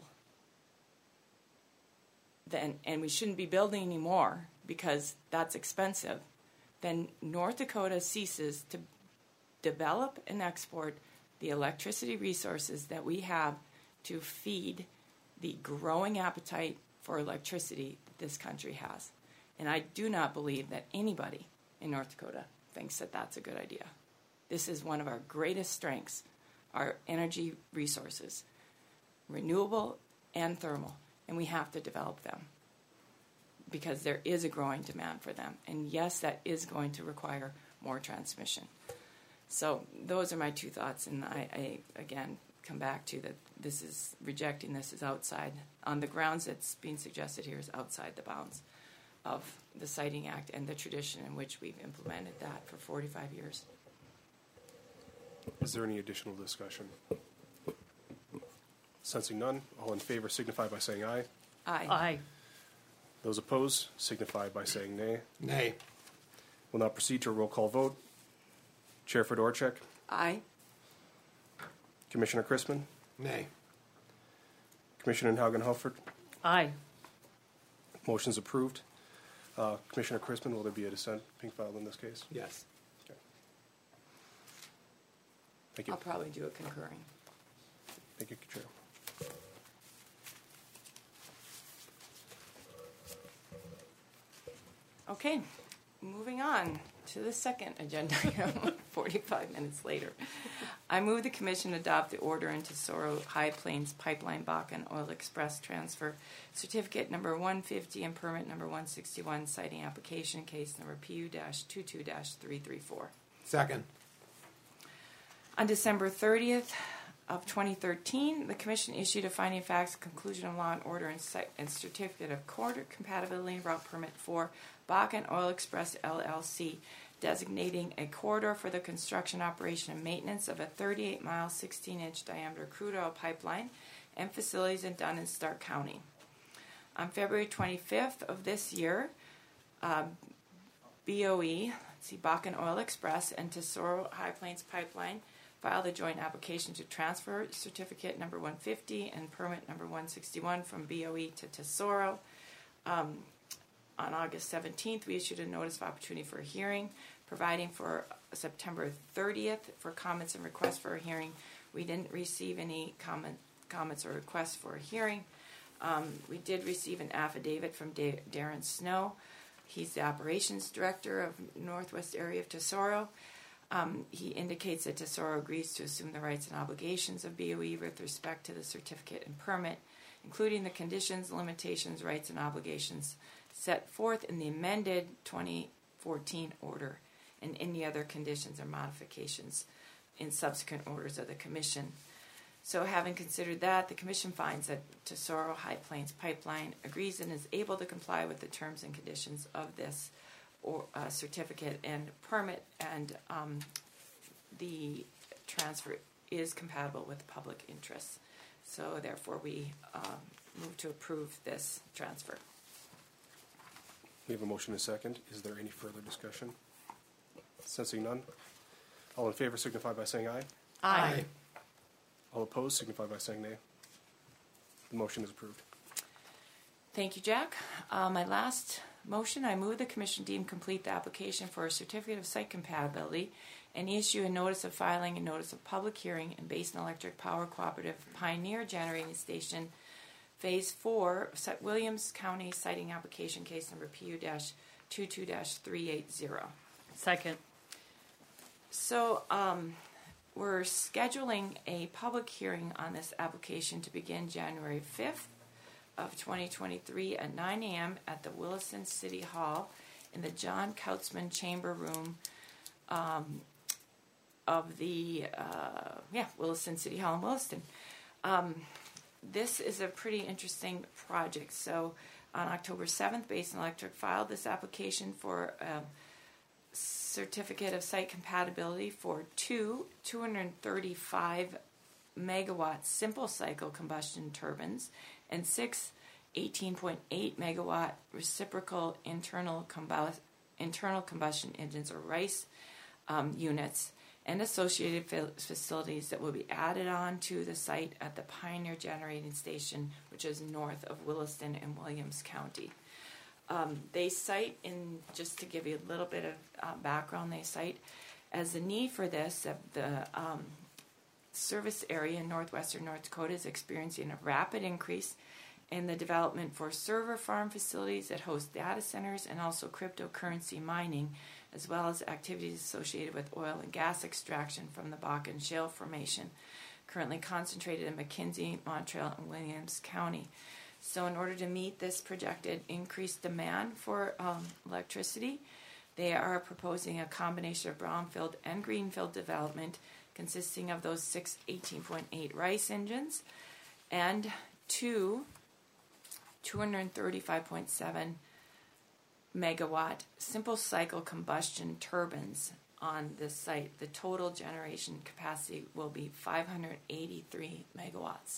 then, and we shouldn't be building anymore because that's expensive, then North Dakota ceases to develop and export the electricity resources that we have to feed the growing appetite for electricity that this country has. And I do not believe that anybody in North Dakota thinks that that's a good idea. This is one of our greatest strengths, our energy resources, renewable and thermal, and we have to develop them because there is a growing demand for them. And yes, that is going to require more transmission. So those are my two thoughts, and I, I again come back to that this is, rejecting this is outside, on the grounds that's being suggested here is outside the bounds of the Siting Act and the tradition in which we've implemented that for forty-five years. Is there any additional discussion? Sensing none, all in favor signify by saying aye. Aye. Aye. Those opposed signify by saying nay. Nay. We'll now proceed to a roll call vote. Chair Fedorchak, Aye. Commissioner Chrisman, Nay. Commissioner Haugen-Hufford. Aye. Motion's approved. Uh, Commissioner Chrisman, will there be a dissent being filed in this case? Yes. Okay. Thank you. I'll probably do a concurring. Thank you, Chair. Okay, moving on to the second agenda item, forty-five minutes later. I move the Commission adopt the order into Tesoro High Plains Pipeline Bakken Oil Express Transfer Certificate number one fifty and permit number one sixty-one, citing application case number P U twenty-two dash three three four. Second. On December thirtieth of twenty thirteen, the Commission issued a finding of facts, conclusion of law and order, and, site, and certificate of corridor compatibility and route permit for Bakken Oil Express L L C, designating a corridor for the construction, operation, and maintenance of a thirty-eight mile, sixteen inch diameter crude oil pipeline and facilities in Dunn and Stark County. On February twenty-fifth of this year, uh, B O E, let's see, Bakken Oil Express and Tesoro High Plains Pipeline filed a joint application to transfer certificate number one fifty and permit number one sixty-one from B O E to Tesoro. Um, on August seventeenth, we issued a notice of opportunity for a hearing, providing for September thirtieth for comments and requests for a hearing. We didn't receive any comment, comments or requests for a hearing. Um, we did receive an affidavit from da- Darren Snow. He's the operations director of Northwest area of Tesoro. Um, he indicates that Tesoro agrees to assume the rights and obligations of B O E with respect to the certificate and permit, including the conditions, limitations, rights, and obligations set forth in the amended twenty fourteen order, and any other conditions or modifications in subsequent orders of the Commission. So having considered that, the Commission finds that Tesoro High Plains Pipeline agrees and is able to comply with the terms and conditions of this or uh, certificate and permit, and um, the transfer is compatible with public interests. So therefore, we um, move to approve this transfer. We have a motion and a second. Is there any further discussion? Sensing none, all in favor signify by saying aye. Aye. All opposed signify by saying nay. The motion is approved. Thank you, Jack. Uh, my last motion, I move the commission deem complete the application for a certificate of site compatibility and issue a notice of filing and notice of public hearing in Basin Electric Power Cooperative Pioneer Generating Station Phase four, Williams County Siting Application Case Number P U twenty-two dash three eighty. Second. So um, we're scheduling a public hearing on this application to begin January fifth of twenty twenty-three at nine a.m. at the Williston City Hall in the John Kautzman Chamber Room um, of the, uh, yeah, Williston City Hall in Williston. Um, this is a pretty interesting project. So on October seventh, Basin Electric filed this application for a certificate of site compatibility for two two hundred thirty-five megawatt simple cycle combustion turbines and six eighteen point eight megawatt reciprocal internal, combust- internal combustion engines, or RICE, um, units, and associated fa- facilities that will be added on to the site at the Pioneer Generating Station, which is north of Williston in Williams County. Um, they cite, in just to give you a little bit of uh, background, they cite as the need for this, uh, the um, service area in northwestern North Dakota is experiencing a rapid increase in the development for server farm facilities that host data centers and also cryptocurrency mining, as well as activities associated with oil and gas extraction from the Bakken Shale Formation, currently concentrated in McKinsey, Montreal, and Williams County. So in order to meet this projected increased demand for um, electricity, they are proposing a combination of brownfield and greenfield development consisting of those six eighteen point eight RICE engines and two two hundred thirty-five point seven megawatt simple cycle combustion turbines on this site. The total generation capacity will be five hundred eighty-three megawatts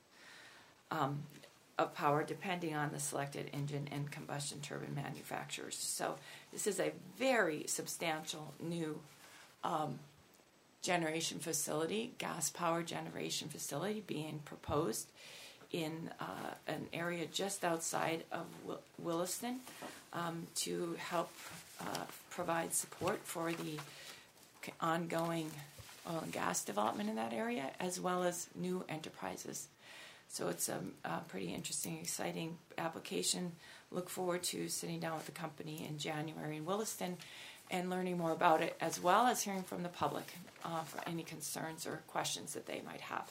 um, of power, depending on the selected engine and combustion turbine manufacturers. So this is a very substantial new um, generation facility, gas power generation facility being proposed in uh, an area just outside of Will- Williston um, to help uh, provide support for the c- ongoing oil and gas development in that area, as well as new enterprises. So it's a, a pretty interesting, exciting application. Look forward to sitting down with the company in January in Williston and learning more about it, as well as hearing from the public uh, for any concerns or questions that they might have.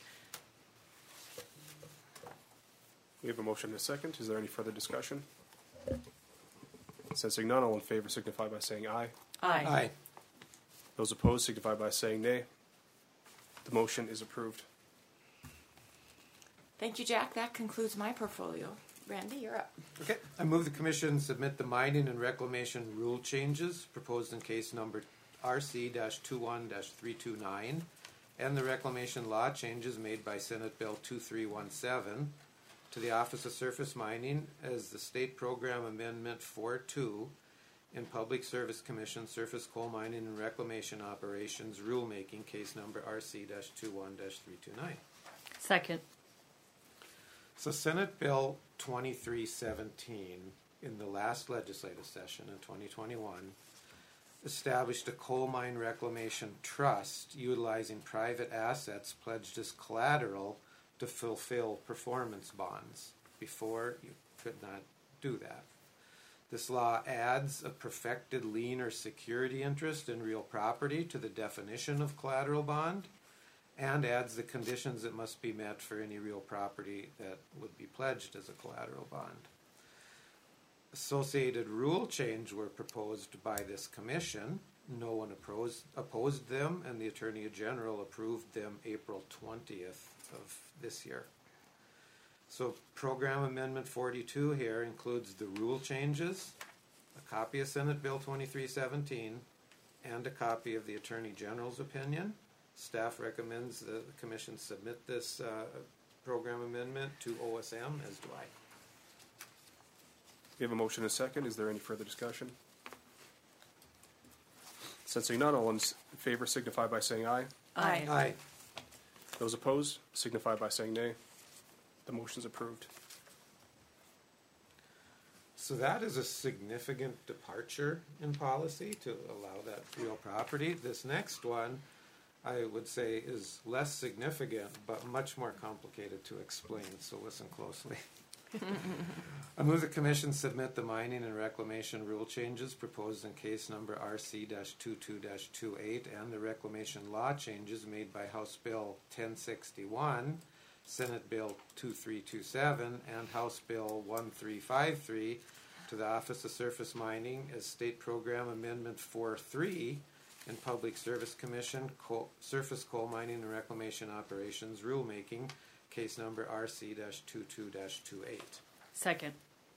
We have a motion and a second. Is there any further discussion? Sensing none, all in favor signify by saying aye. Aye. Aye. Those opposed signify by saying nay. The motion is approved. Thank you, Jack. That concludes my portfolio. Randy, you're up. Okay, I move the commission submit the mining and reclamation rule changes proposed in case number R C twenty-one dash three twenty-nine and the reclamation law changes made by Senate Bill twenty-three seventeen to the Office of Surface Mining as the State Program Amendment four two in Public Service Commission Surface Coal Mining and Reclamation Operations Rulemaking, case number R C twenty-one dash three twenty-nine. Second. So Senate Bill twenty-three seventeen in the last legislative session in twenty twenty-one established a coal mine reclamation trust utilizing private assets pledged as collateral to fulfill performance bonds. Before, you could not do that. This law adds a perfected lien or security interest in real property to the definition of collateral bond, and adds the conditions that must be met for any real property that would be pledged as a collateral bond. Associated rule change were proposed by this commission. No one opposed, opposed them, and the Attorney General approved them April twentieth of this year. So Program Amendment forty-two here includes the rule changes, a copy of Senate Bill twenty-three seventeen, and a copy of the Attorney General's opinion. Staff recommends the commission submit this uh, program amendment to O S M, as do I. We have a motion and a second. Is there any further discussion? Sensing none, all in favor signify by saying aye. Aye. Aye. Those opposed signify by saying nay. The motion is approved. So that is a significant departure in policy to allow that real property. This next one, I would say, is less significant, but much more complicated to explain, so listen closely. I move the Commission submit the mining and reclamation rule changes proposed in case number R C twenty-two dash twenty-eight and the reclamation law changes made by House Bill ten sixty-one, Senate Bill twenty-three twenty-seven, and House Bill thirteen fifty-three to the Office of Surface Mining as State Program Amendment four three in Public Service Commission coal, Surface Coal Mining and Reclamation Operations Rulemaking, case number R C twenty-two dash twenty-eight. Second.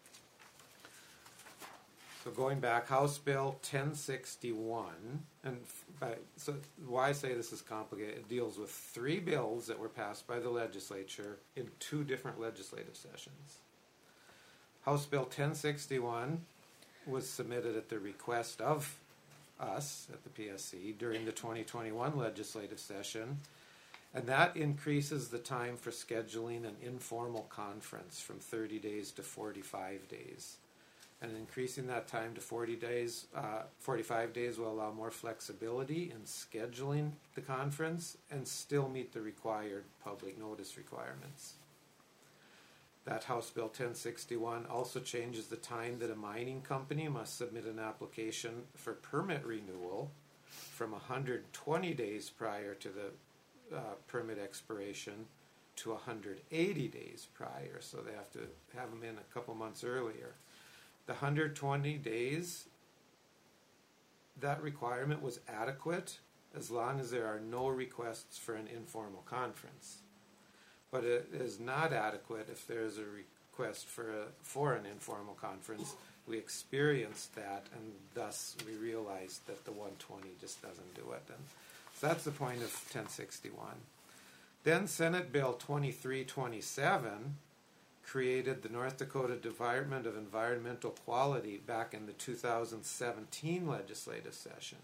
So going back, House Bill ten sixty-one, and by, so why I say this is complicated, it deals with three bills that were passed by the legislature in two different legislative sessions. House Bill ten sixty-one was submitted at the request of us at the P S C during the twenty twenty-one legislative session, and that increases the time for scheduling an informal conference from thirty days to forty-five days. And increasing that time to forty days, uh, forty-five days will allow more flexibility in scheduling the conference and still meet the required public notice requirements. That House Bill ten sixty-one also changes the time that a mining company must submit an application for permit renewal from one hundred twenty days prior to the uh, permit expiration to one hundred eighty days prior, so they have to have them in a couple months earlier. The one hundred twenty days, that requirement was adequate as long as there are no requests for an informal conference. But it is not adequate if there is a request for a, for an informal conference. We experienced that, and thus we realized that the one twenty just doesn't do it. And so that's the point of ten sixty-one. Then Senate Bill twenty-three twenty-seven created the North Dakota Department of Environmental Quality back in the two thousand seventeen legislative session.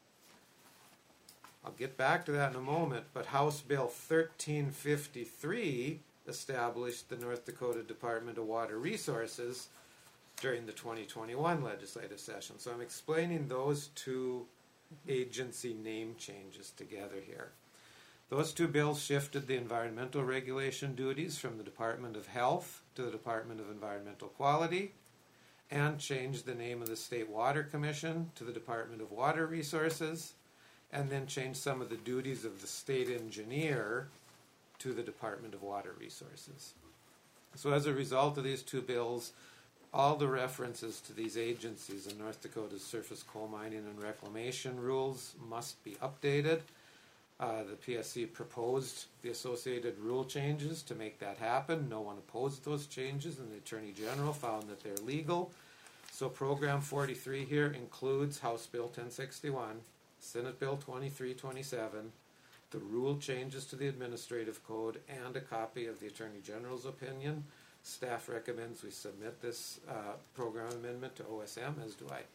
I'll get back to that in a moment, but House Bill thirteen fifty-three established the North Dakota Department of Water Resources during the twenty twenty-one legislative session. So I'm explaining those two agency name changes together here. Those two bills shifted the environmental regulation duties from the Department of Health to the Department of Environmental Quality, and changed the name of the State Water Commission to the Department of Water Resources, and then changed some of the duties of the state engineer to the Department of Water Resources. So as a result of these two bills, all the references to these agencies in North Dakota's surface coal mining and reclamation rules must be updated. Uh, the P S C proposed the associated rule changes to make that happen. No one opposed those changes, and the Attorney General found that they're legal. So Program forty-three here includes House Bill ten sixty-one, Senate Bill twenty-three twenty-seven, the rule changes to the Administrative Code, and a copy of the Attorney General's opinion. Staff recommends we submit this uh, program amendment to O S M, as do I.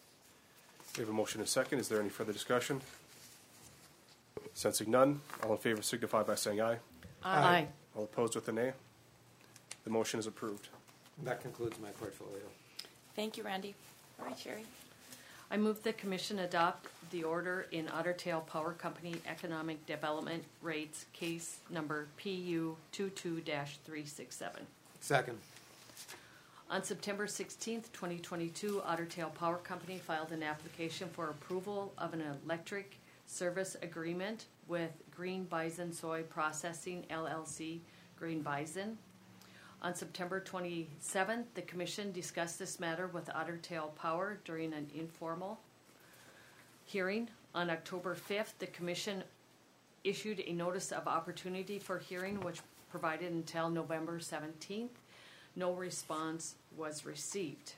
We have a motion and a second. Is there any further discussion? Sensing none, all in favor signify by saying aye. Aye. All opposed with a nay. The motion is approved. That concludes my portfolio. Thank you, Randy. All right, Sherry. I move the Commission adopt the order in Otter Tail Power Company Economic Development Rates, case number P U twenty-two dash three sixty-seven. Second. On September sixteenth, twenty twenty-two, Otter Tail Power Company filed an application for approval of an electric service agreement with Green Bison Soy Processing, L L C, Green Bison. On September twenty-seventh, the Commission discussed this matter with Otter Tail Power during an informal hearing. On October fifth, the Commission issued a notice of opportunity for hearing, which provided until November seventeenth. No response was received.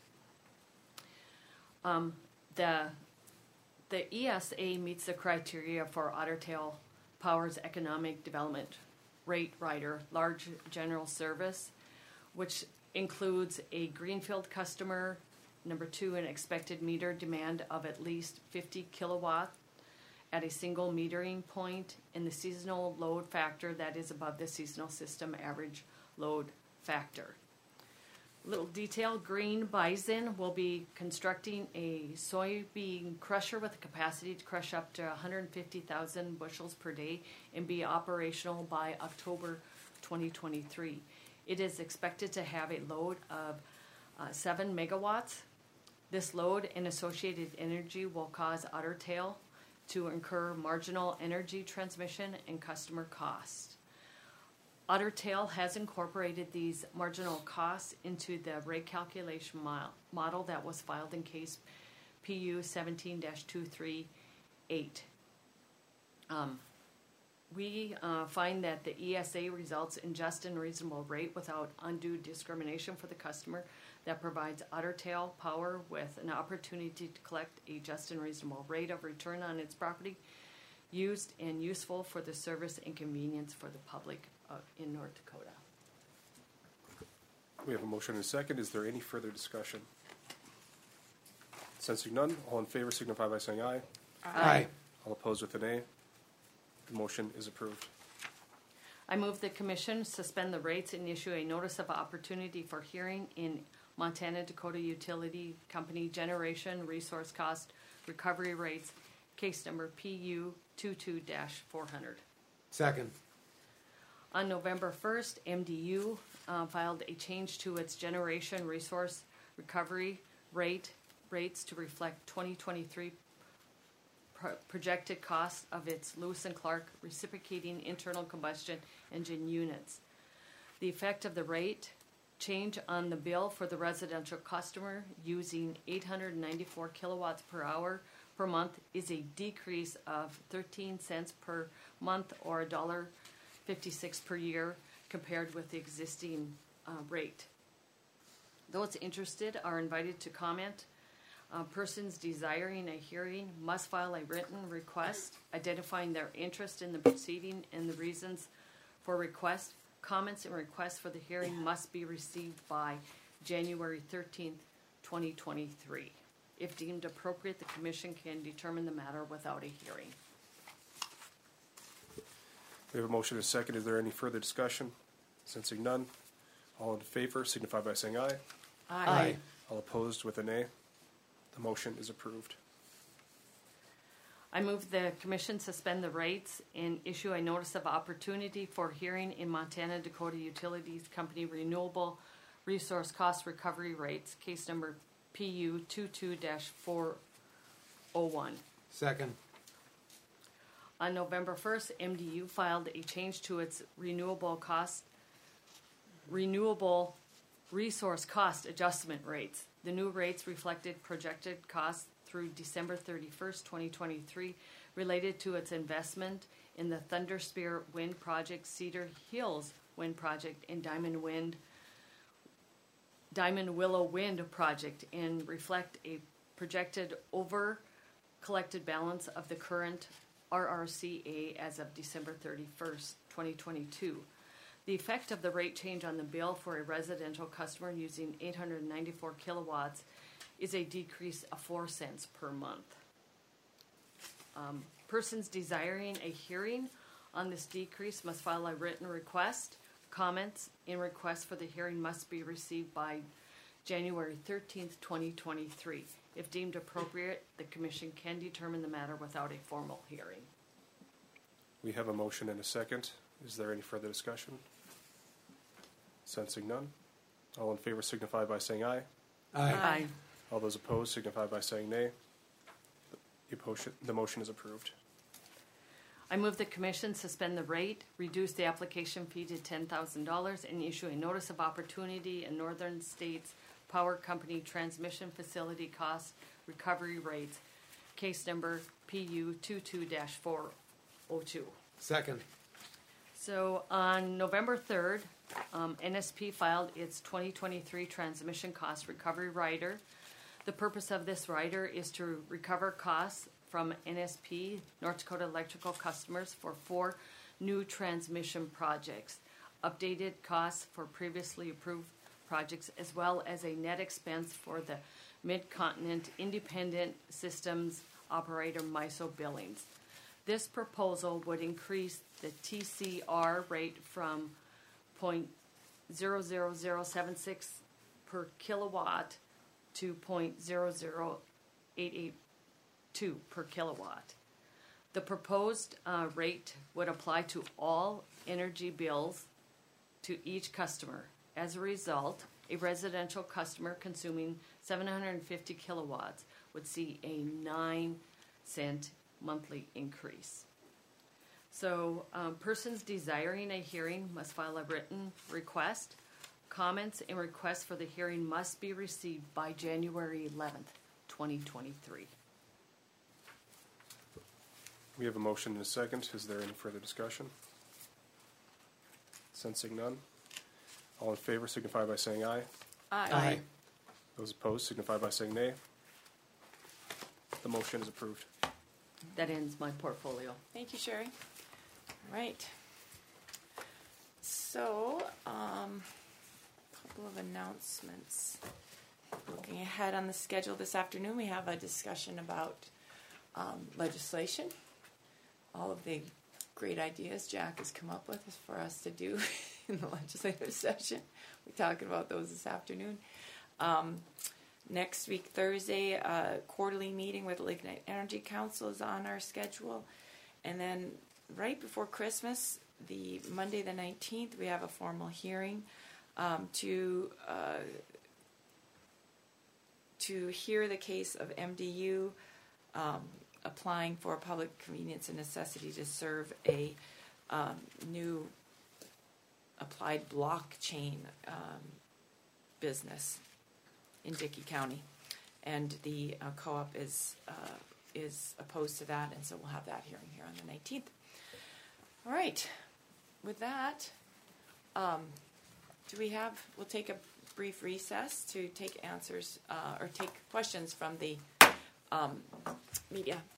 Um, the The E S A meets the criteria for Otter Tail Power's Economic Development Rate Rider, large general service, which includes a greenfield customer, number two, an expected meter demand of at least fifty kilowatt at a single metering point, and the seasonal load factor that is above the seasonal system average load factor. Little detail, Green Bison will be constructing a soybean crusher with a capacity to crush up to one hundred fifty thousand bushels per day and be operational by October twenty twenty-three. It is expected to have a load of uh, seven megawatts. This load and associated energy will cause Otter Tail to incur marginal energy transmission and customer costs. Otter Tail has incorporated these marginal costs into the rate calculation mile, model that was filed in case P U seventeen dash two three eight. Um, we uh, find that the E S A results in just and reasonable rate without undue discrimination for the customer that provides Otter Tail Power with an opportunity to collect a just and reasonable rate of return on its property used and useful for the service and convenience for the public uh, in North Dakota. We have a motion and a second. Is there any further discussion? Sensing none, all in favor signify by saying aye. Aye. All opposed with an A. The motion is approved. I move the commission suspend the rates and issue a notice of opportunity for hearing in Montana Dakota Utility Company Generation Resource Cost Recovery Rates, case number P U twenty-two dash four hundred. Second. On November first, M D U uh, filed a change to its generation resource recovery rate rates to reflect twenty twenty-three pro- projected costs of its Lewis and Clark reciprocating internal combustion engine units. The effect of the rate change on the bill for the residential customer using eight hundred ninety-four kilowatts per hour per month is a decrease of thirteen cents per month or one dollar fifty-six per year compared with the existing uh, rate. Those interested are invited to comment. Uh, persons desiring a hearing must file a written request identifying their interest in the proceeding and the reasons for request. Comments and requests for the hearing must be received by January thirteenth, twenty twenty-three. If deemed appropriate, the commission can determine the matter without a hearing. We have a motion and a second. Is there any further discussion? Sensing none, all in favor signify by saying aye. Aye. All opposed with an A. The motion is approved. I move the commission suspend the rates and issue a notice of opportunity for hearing in Montana Dakota Utilities Company Renewable Resource Cost Recovery Rates, case number P U twenty-two dash four oh one. Second. On November first, M D U filed a change to its renewable cost, renewable resource cost adjustment rates. The new rates reflected projected costs through December thirty-first, twenty twenty-three, related to its investment in the Thunder Spirit Wind Project, Cedar Hills Wind Project, and Diamond Wind, Diamond Willow Wind Project, and reflect a projected over collected balance of the current R R C A as of December thirty-first, twenty twenty-two. The effect of the rate change on the bill for a residential customer using eight hundred ninety-four kilowatts is a decrease of four cents per month. Um, persons desiring a hearing on this decrease must file a written request. Comments and requests for the hearing must be received by January thirteenth, twenty twenty-three. If deemed appropriate, the commission can determine the matter without a formal hearing. We have a motion and a second. Is there any further discussion? Sensing none, all in favor signify by saying aye. Aye. All those opposed signify by saying nay. The motion, the motion is approved. I move the commission suspend the rate, reduce the application fee to ten thousand dollars, and issue a notice of opportunity in Northern States Power Company Transmission Facility Cost Recovery Rates, case number P U twenty-two dash four oh two. Second. So on November third, um, N S P filed its twenty twenty-three Transmission Cost Recovery Rider. The purpose of this rider is to recover costs from N S P, North Dakota Electrical customers, for four new transmission projects, updated costs for previously approved projects, as well as a net expense for the Mid-Continent Independent Systems Operator MISO billings. This proposal would increase the T C R rate from zero point zero zero zero seven six per kilowatt to zero point zero zero eight eight two per kilowatt. The proposed uh, rate would apply to all energy bills to each customer. As a result, a residential customer consuming seven hundred fifty kilowatts would see a nine cent monthly increase. So um, persons desiring a hearing must file a written request. Comments and requests for the hearing must be received by January eleventh, twenty twenty-three. We have a motion and a second. Is there any further discussion? Sensing none. All in favor signify by saying aye. Aye. Those opposed signify by saying nay. The motion is approved. That ends my portfolio. Thank you, Sherry. All right. So, um, a couple of announcements. Looking ahead on the schedule this afternoon, we have a discussion about um, legislation. All of the great ideas Jack has come up with for us to do in the legislative session. We're talking about those this afternoon. Um, next week, Thursday, a quarterly meeting with the Lignite Energy Council is on our schedule. And then right before Christmas, the Monday the nineteenth, we have a formal hearing um, to uh, to hear the case of M D U um, applying for public convenience and necessity to serve a um, new applied blockchain um, business in Dickey County, and the uh, co-op is uh, is opposed to that, and so we'll have that hearing here on the nineteenth. All right. With that, um, do we have? We'll take a brief recess to take answers uh, or take questions from the um, media.